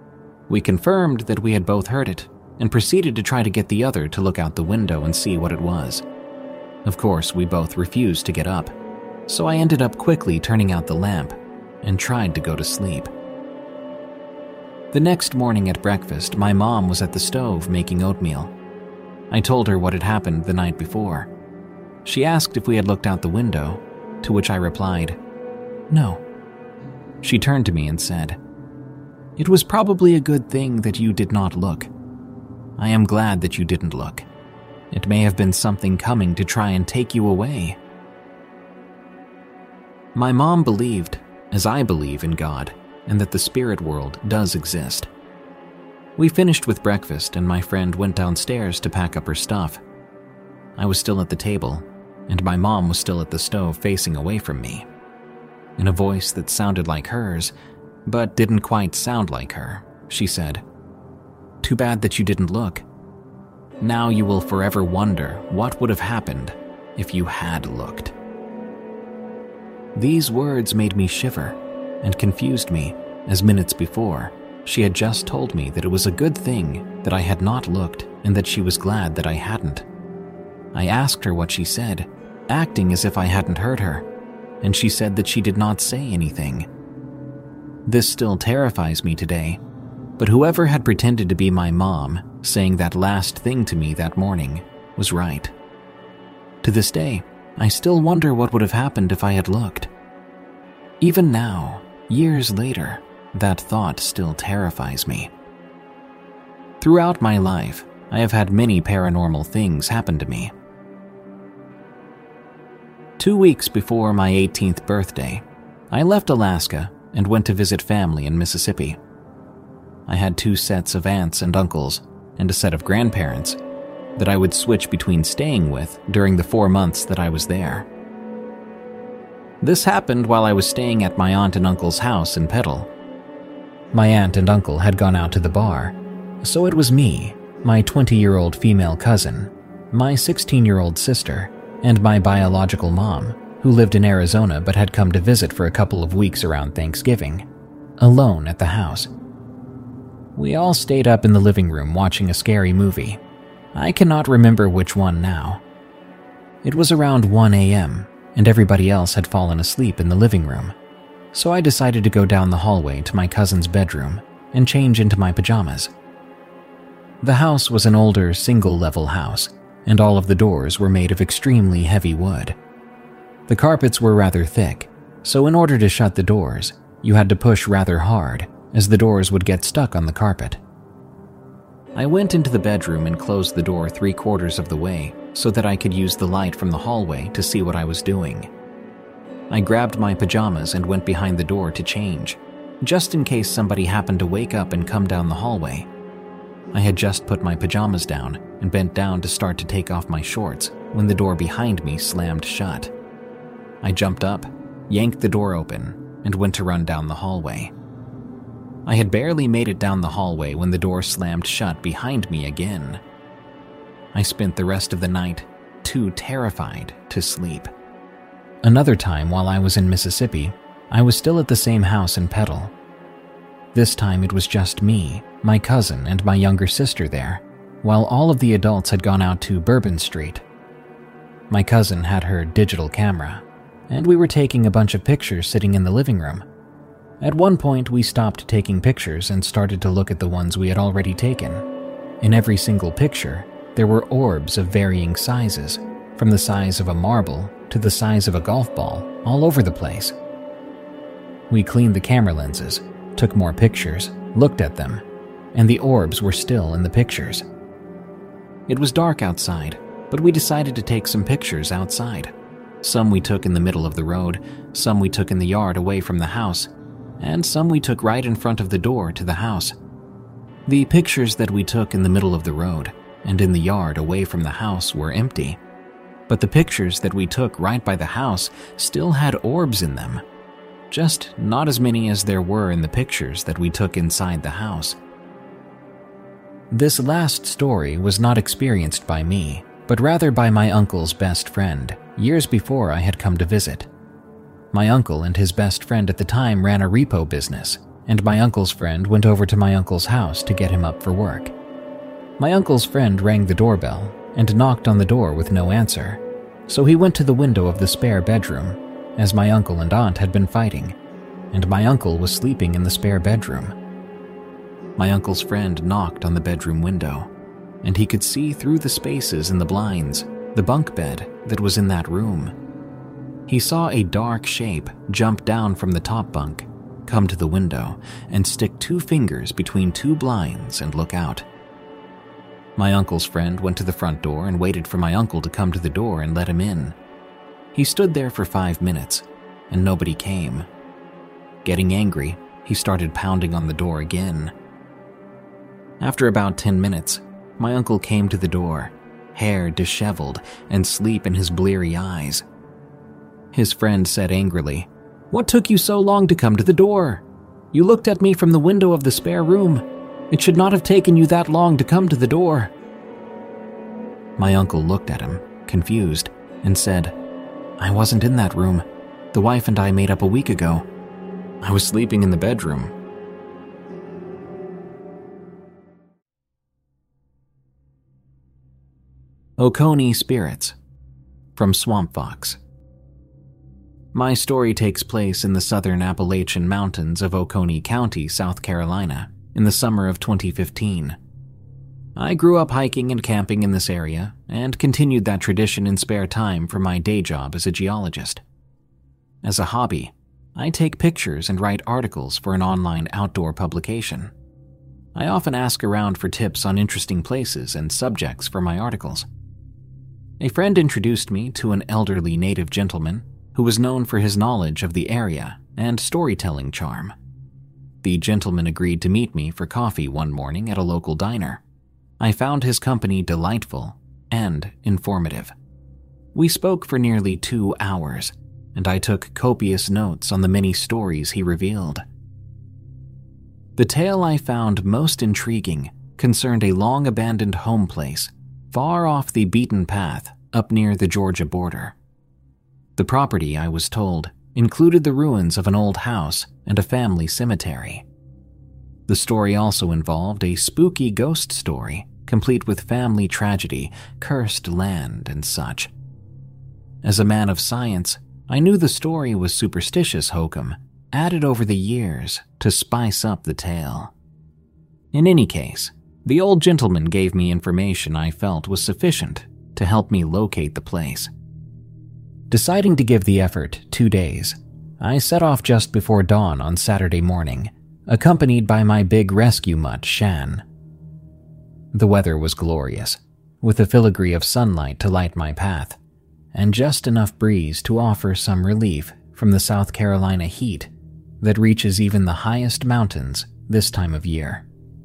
S3: We confirmed that we had both heard it and proceeded to try to get the other to look out the window and see what it was. Of course, we both refused to get up, so I ended up quickly turning out the lamp and tried to go to sleep. The next morning at breakfast, my mom was at the stove making oatmeal. I told her what had happened the night before. She asked if we had looked out the window, to which I replied, "No." She turned to me and said, "It was probably a good thing that you did not look. I am glad that you didn't look. It may have been something coming to try and take you away." My mom believed, as I believe, in God, and that the spirit world does exist. We finished with breakfast and my friend went downstairs to pack up her stuff. I was still at the table, and my mom was still at the stove facing away from me. In a voice that sounded like hers, but didn't quite sound like her, she said, "Too bad that you didn't look. Now you will forever wonder what would have happened if you had looked." These words made me shiver and confused me, as minutes before, she had just told me that it was a good thing that I had not looked and that she was glad that I hadn't. I asked her what she said, acting as if I hadn't heard her, and she said that she did not say anything. This still terrifies me today, but whoever had pretended to be my mom saying that last thing to me that morning was right. To this day, I still wonder what would have happened if I had looked. Even now, years later, that thought still terrifies me. Throughout my life, I have had many paranormal things happen to me. 2 weeks before my 18th birthday, I left Alaska and went to visit family in Mississippi. I had 2 sets of aunts and uncles and a set of grandparents that I would switch between staying with during the 4 months that I was there. This happened while I was staying at my aunt and uncle's house in Petal. My aunt and uncle had gone out to the bar, so it was me, my 20-year-old female cousin, my 16-year-old sister, and my biological mom, who lived in Arizona but had come to visit for a couple of weeks around Thanksgiving, alone at the house. We all stayed up in the living room watching a scary movie. I cannot remember which one now. It was around 1 a.m., and everybody else had fallen asleep in the living room, so I decided to go down the hallway to my cousin's bedroom and change into my pajamas. The house was an older single-level house, and all of the doors were made of extremely heavy wood. The carpets were rather thick, so in order to shut the doors, you had to push rather hard, as the doors would get stuck on the carpet. I went into the bedroom and closed the door 3/4 of the way so that I could use the light from the hallway to see what I was doing. I grabbed my pajamas and went behind the door to change, just in case somebody happened to wake up and come down the hallway. I had just put my pajamas down and bent down to start to take off my shorts when the door behind me slammed shut. I jumped up, yanked the door open, and went to run down the hallway. I had barely made it down the hallway when the door slammed shut behind me again. I spent the rest of the night too terrified to sleep. Another time while I was in Mississippi, I was still at the same house in Petal. This time it was just me, my cousin, and my younger sister there, while all of the adults had gone out to Bourbon Street. My cousin had her digital camera, and we were taking a bunch of pictures sitting in the living room. At one point, we stopped taking pictures and started to look at the ones we had already taken. In every single picture, there were orbs of varying sizes, from the size of a marble to the size of a golf ball, all over the place. We cleaned the camera lenses, took more pictures, looked at them, and the orbs were still in the pictures. It was dark outside, but we decided to take some pictures outside. Some we took in the middle of the road, some we took in the yard away from the house, and some we took right in front of the door to the house. The pictures that we took in the middle of the road and in the yard away from the house were empty, but the pictures that we took right by the house still had orbs in them, just not as many as there were in the pictures that we took inside the house. This last story was not experienced by me, but rather by my uncle's best friend, years before I had come to visit. My uncle and his best friend at the time ran a repo business, and my uncle's friend went over to my uncle's house to get him up for work. My uncle's friend rang the doorbell and knocked on the door with no answer, so he went to the window of the spare bedroom, as my uncle and aunt had been fighting, and my uncle was sleeping in the spare bedroom. My uncle's friend knocked on the bedroom window, and he could see through the spaces in the blinds the bunk bed that was in that room. He saw a dark shape jump down from the top bunk, come to the window, and stick 2 fingers between 2 blinds and look out. My uncle's friend went to the front door and waited for my uncle to come to the door and let him in. He stood there for 5 minutes, and nobody came. Getting angry, he started pounding on the door again. After about 10 minutes, my uncle came to the door, hair disheveled and sleep in his bleary eyes. His friend said angrily, "What took you so long to come to the door? You looked at me from the window of the spare room. It should not have taken you that long to come to the door." My uncle looked at him, confused, and said, "I wasn't in that room. The wife and I made up a week ago. I was sleeping in the bedroom." Oconee Spirits, from Swamp Fox. My story takes place in the southern Appalachian Mountains of Oconee County, South Carolina, in the summer of 2015. I grew up hiking and camping in this area and continued that tradition in spare time from my day job as a geologist. As a hobby, I take pictures and write articles for an online outdoor publication. I often ask around for tips on interesting places and subjects for my articles. A friend introduced me to an elderly native gentleman who was known for his knowledge of the area and storytelling charm. The gentleman agreed to meet me for coffee one morning at a local diner. I found his company delightful and informative. We spoke for nearly 2 hours, and I took copious notes on the many stories he revealed. The tale I found most intriguing concerned a long-abandoned home place far off the beaten path up near the Georgia border. The property, I was told, included the ruins of an old house and a family cemetery. The story also involved a spooky ghost story, complete with family tragedy, cursed land, and such. As a man of science, I knew the story was superstitious hokum, added over the years to spice up the tale. In any case, the old gentleman gave me information I felt was sufficient to help me locate the place. Deciding to give the effort 2 days, I set off just before dawn on Saturday morning, accompanied by my big rescue mutt, Shan. The weather was glorious, with a filigree of sunlight to light my path, and just enough breeze to offer some relief from the South Carolina heat that reaches even the highest mountains this time of year.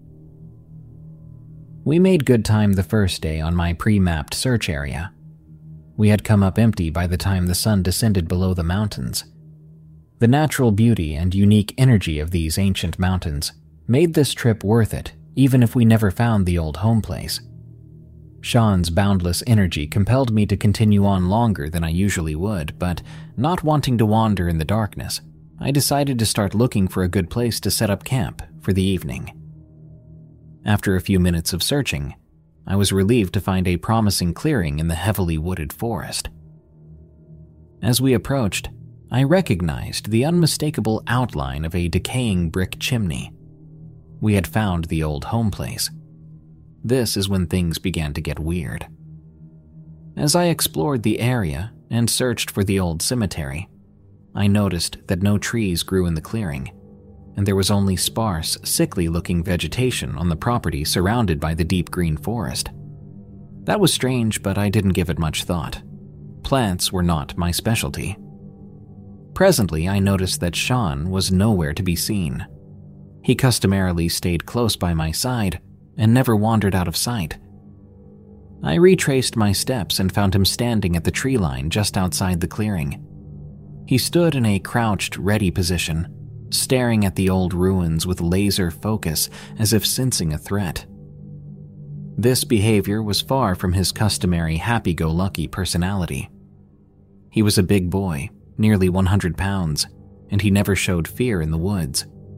S3: We made good time the first day on my pre-mapped search area. We had come up empty by the time the sun descended below the mountains. The natural beauty and unique energy of these ancient mountains made this trip worth it, even if we never found the old home place. Sean's boundless energy compelled me to continue on longer than I usually would, but not wanting to wander in the darkness, I decided to start looking for a good place to set up camp for the evening. After a few minutes of searching, I was relieved to find a promising clearing in the heavily wooded forest. As we approached, I recognized the unmistakable outline of a decaying brick chimney. We had found the old home place. This is when things began to get weird. As I explored the area and searched for the old cemetery, I noticed that no trees grew in the clearing, and there was only sparse, sickly-looking vegetation on the property surrounded by the deep green forest. That was strange, but I didn't give it much thought. Plants were not my specialty. Presently, I noticed that Sean was nowhere to be seen. He customarily stayed close by my side and never wandered out of sight. I retraced my steps and found him standing at the tree line just outside the clearing. He stood in a crouched, ready position, staring at the old ruins with laser focus as if sensing a threat. This behavior was far from his customary happy-go-lucky personality. He was a big boy, nearly 100 pounds, and he never showed fear in the woods.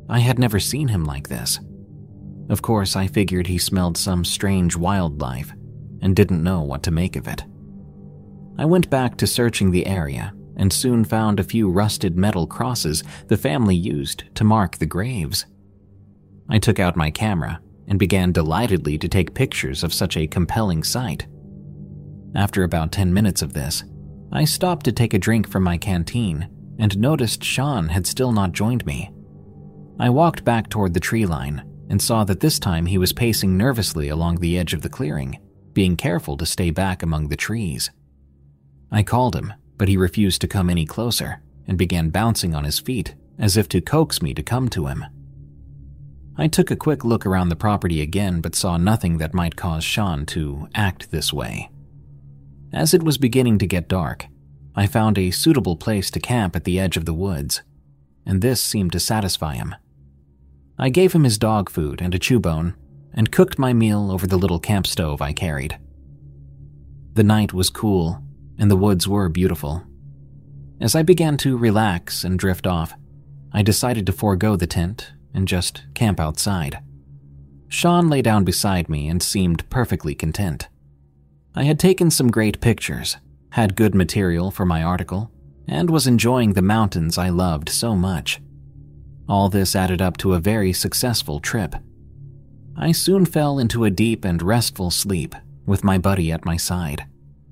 S3: I had never seen him like this. Of course, I figured he smelled some strange wildlife and didn't know what to make of it. I went back to searching the area and soon found a few rusted metal crosses the family used to mark the graves. I took out my camera and began delightedly to take pictures of such a compelling sight. After about 10 minutes of this, I stopped to take a drink from my canteen and noticed Sean had still not joined me. I walked back toward the tree line and saw that this time he was pacing nervously along the edge of the clearing, being careful to stay back among the trees. I called him, but he refused to come any closer and began bouncing on his feet as if to coax me to come to him. I took a quick look around the property again but saw nothing that might cause Sean to act this way. As it was beginning to get dark, I found a suitable place to camp at the edge of the woods, and this seemed to satisfy him. I gave him his dog food and a chew bone and cooked my meal over the little camp stove I carried. The night was cool and the woods were beautiful. As I began to relax and drift off, I decided to forego the tent and just camp outside. Sean lay down beside me and seemed perfectly content. I had taken some great pictures, had good material for my article, and was enjoying the mountains I loved so much. All this added up to a very successful trip. I soon fell into a deep and restful sleep with my buddy at my side.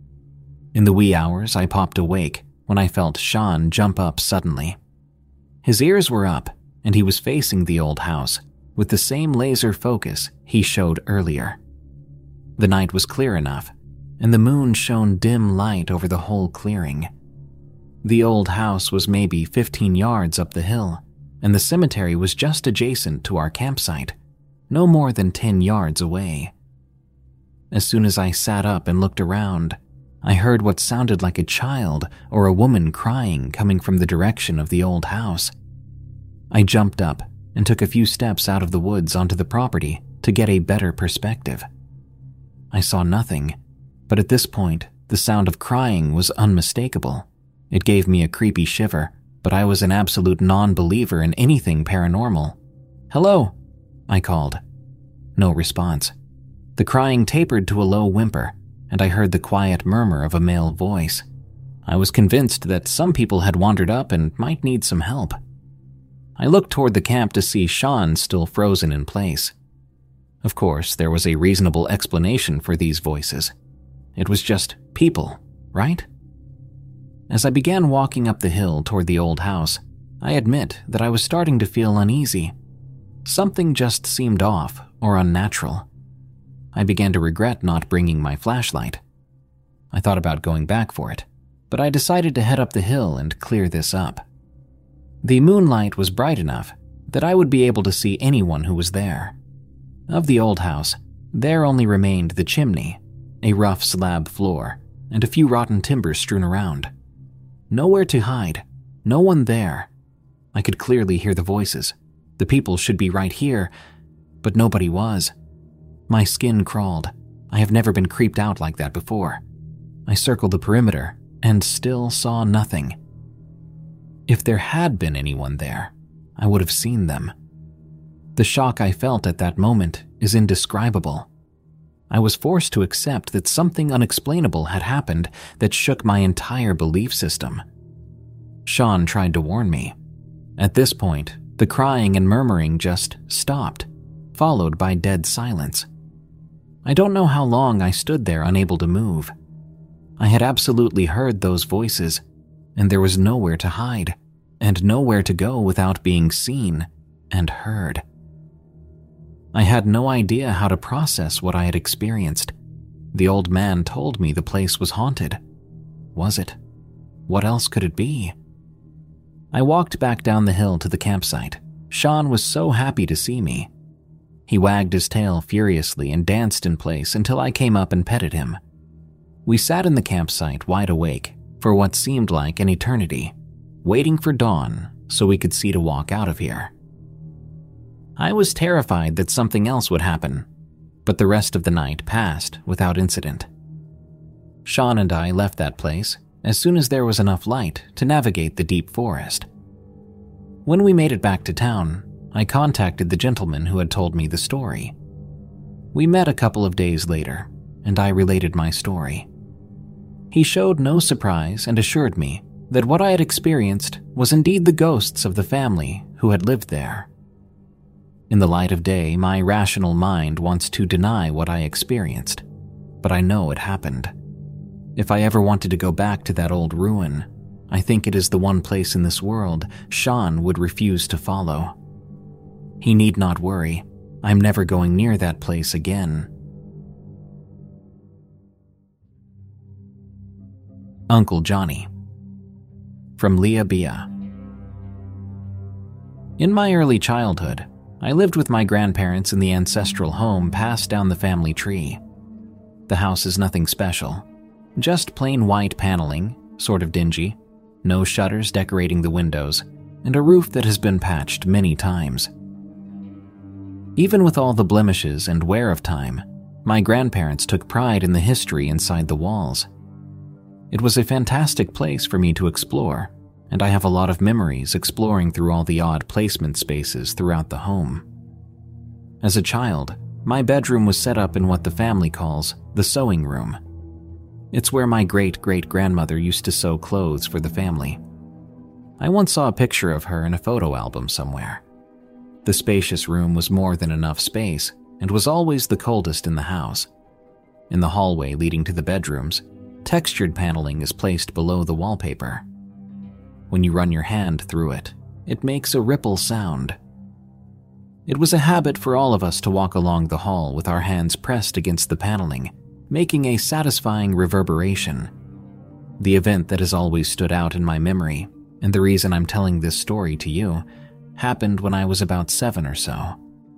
S3: In the wee hours, I popped awake when I felt Sean jump up suddenly. His ears were up, and he was facing the old house with the same laser focus he showed earlier. The night was clear enough, and the moon shone dim light over the whole clearing. The old house was maybe 15 yards up the hill, and the cemetery was just adjacent to our campsite, no more than 10 yards away. As soon as I sat up and looked around, I heard what sounded like a child or a woman crying coming from the direction of the old house. I jumped up and took a few steps out of the woods onto the property to get a better perspective. I saw nothing, but at this point, the sound of crying was unmistakable. It gave me a creepy shiver, but I was an absolute non-believer in anything paranormal. "Hello," I called. No response. The crying tapered to a low whimper, and I heard the quiet murmur of a male voice. I was convinced that some people had wandered up and might need some help. I looked toward the camp to see Sean still frozen in place. Of course, there was a reasonable explanation for these voices. It was just people, right? As I began walking up the hill toward the old house, I admit that I was starting to feel uneasy. Something just seemed off or unnatural. I began to regret not bringing my flashlight. I thought about going back for it, but I decided to head up the hill and clear this up. The moonlight was bright enough that I would be able to see anyone who was there. Of the old house, there only remained the chimney, a rough slab floor, and a few rotten timbers strewn around. Nowhere to hide, no one there. I could clearly hear the voices. The people should be right here, but nobody was. My skin crawled. I have never been creeped out like that before. I circled the perimeter and still saw nothing. If there had been anyone there, I would have seen them. The shock I felt at that moment is indescribable. I was forced to accept that something unexplainable had happened that shook my entire belief system. Sean tried to warn me. At this point, the crying and murmuring just stopped, followed by dead silence. I don't know how long I stood there unable to move. I had absolutely heard those voices, and there was nowhere to hide, and nowhere to go without being seen and heard. I had no idea how to process what I had experienced. The old man told me the place was haunted. Was it? What else could it be? I walked back down the hill to the campsite. Sean was so happy to see me. He wagged his tail furiously and danced in place until I came up and petted him. We sat in the campsite wide awake for what seemed like an eternity, waiting for dawn so we could see to walk out of here. I was terrified that something else would happen, but the rest of the night passed without incident. Sean and I left that place as soon as there was enough light to navigate the deep forest. When we made it back to town, I contacted the gentleman who had told me the story. We met a couple of days later, and I related my story. He showed no surprise and assured me that what I had experienced was indeed the ghosts of the family who had lived there. In the light of day, my rational mind wants to deny what I experienced, but I know it happened. If I ever wanted to go back to that old ruin, I think it is the one place in this world Sean would refuse to follow. He need not worry. I'm never going near that place again. Uncle Johnny. From Leah Bia. In my early childhood, I lived with my grandparents in the ancestral home passed down the family tree. The house is nothing special, just plain white paneling, sort of dingy, no shutters decorating the windows, and a roof that has been patched many times. Even with all the blemishes and wear of time, my grandparents took pride in the history inside the walls. It was a fantastic place for me to explore, and I have a lot of memories exploring through all the odd placement spaces throughout the home. As a child, my bedroom was set up in what the family calls the sewing room. It's where my great-great-grandmother used to sew clothes for the family. I once saw a picture of her in a photo album somewhere. The spacious room was more than enough space and was always the coldest in the house. In the hallway leading to the bedrooms, textured paneling is placed below the wallpaper. When you run your hand through it, it makes a ripple sound. It was a habit for all of us to walk along the hall with our hands pressed against the paneling, making a satisfying reverberation. The event that has always stood out in my memory, and the reason I'm telling this story to you, happened when I was about 7 or so.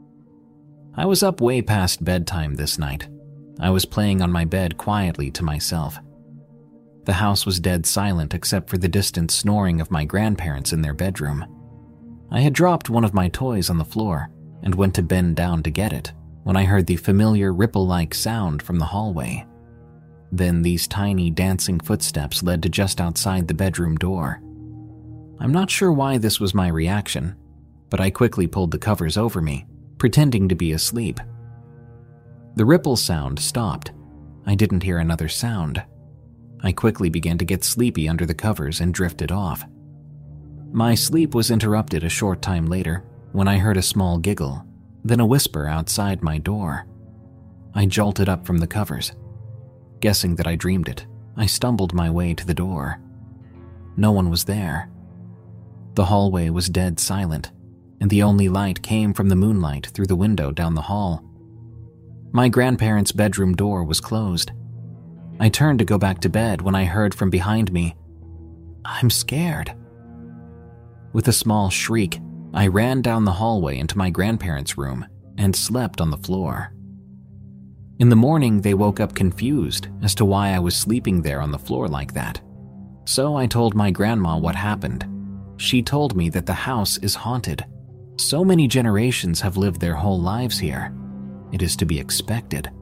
S3: I was up way past bedtime this night. I was playing on my bed quietly to myself. The house was dead silent except for the distant snoring of my grandparents in their bedroom. I had dropped one of my toys on the floor and went to bend down to get it when I heard the familiar ripple-like sound from the hallway. Then these tiny dancing footsteps led to just outside the bedroom door. I'm not sure why this was my reaction, but I quickly pulled the covers over me, pretending to be asleep. The ripple sound stopped. I didn't hear another sound. I quickly began to get sleepy under the covers and drifted off. My sleep was interrupted a short time later when I heard a small giggle, then a whisper outside my door. I jolted up from the covers. Guessing that I dreamed it, I stumbled my way to the door. No one was there. The hallway was dead silent, and the only light came from the moonlight through the window down the hall. My grandparents' bedroom door was closed. I turned to go back to bed when I heard from behind me, "I'm scared." With a small shriek, I ran down the hallway into my grandparents' room and slept on the floor. In the morning, they woke up confused as to why I was sleeping there on the floor like that. So I told my grandma what happened. She told me that the house is haunted. So many generations have lived their whole lives here. It is to be expected.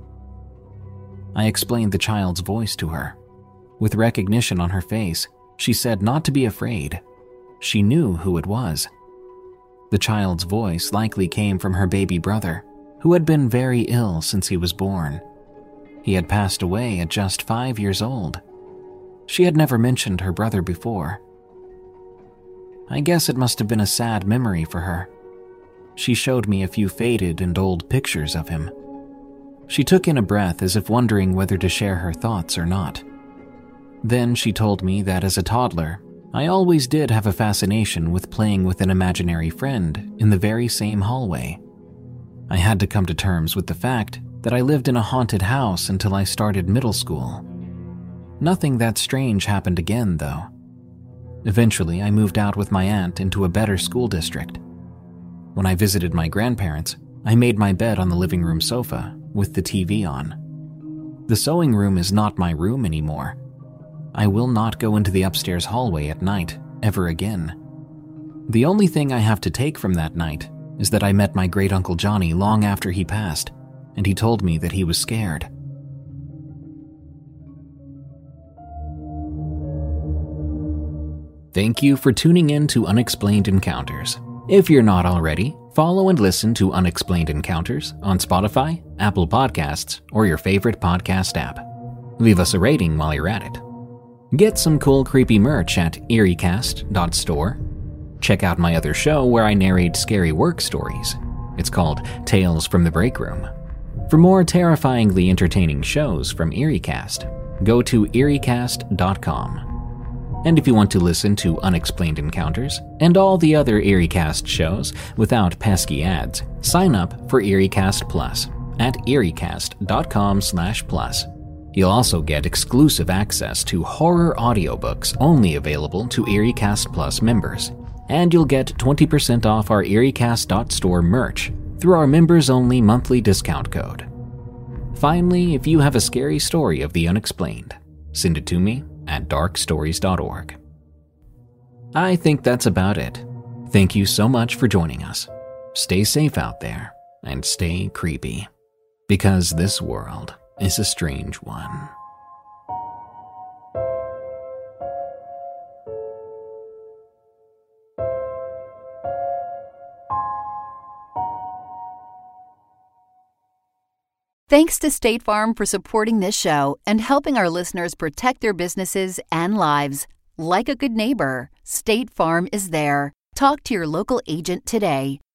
S3: I explained the child's voice to her. With recognition on her face, she said not to be afraid. She knew who it was. The child's voice likely came from her baby brother, who had been very ill since he was born. He had passed away at just 5 years old. She had never mentioned her brother before. I guess it must have been a sad memory for her. She showed me a few faded and old pictures of him. She took in a breath as if wondering whether to share her thoughts or not. Then she told me that as a toddler, I always did have a fascination with playing with an imaginary friend in the very same hallway. I had to come to terms with the fact that I lived in a haunted house until I started middle school. Nothing that strange happened again, though. Eventually, I moved out with my aunt into a better school district. When I visited my grandparents, I made my bed on the living room sofa with the TV on. The sewing room is not my room anymore. I will not go into the upstairs hallway at night ever again. The only thing I have to take from that night is that I met my great-uncle Johnny long after he passed, and he told me that he was scared. Thank you for tuning in to Unexplained Encounters. If you're not already, Follow and listen to Unexplained Encounters on Spotify, Apple Podcasts, or your favorite podcast app. Leave us a rating while you're at it. Get some cool creepy merch at eeriecast.store. Check out my other show where I narrate scary work stories. It's called Tales from the Break Room. For more terrifyingly entertaining shows from EerieCast, go to eeriecast.com. And if you want to listen to Unexplained Encounters and all the other EerieCast shows without pesky ads, sign up for EerieCast Plus at eeriecast.com/plus. You'll also get exclusive access to horror audiobooks only available to EerieCast Plus members. And you'll get 20% off our EerieCast.store merch through our members-only monthly discount code. Finally, if you have a scary story of the unexplained, send it to me at darkstories.org. I think that's about it. Thank you so much for joining us. Stay safe out there and stay creepy, because this world is a strange one.
S1: Thanks to State Farm for supporting this show and helping our listeners protect their businesses and lives. Like a good neighbor, State Farm is there. Talk to your local agent today.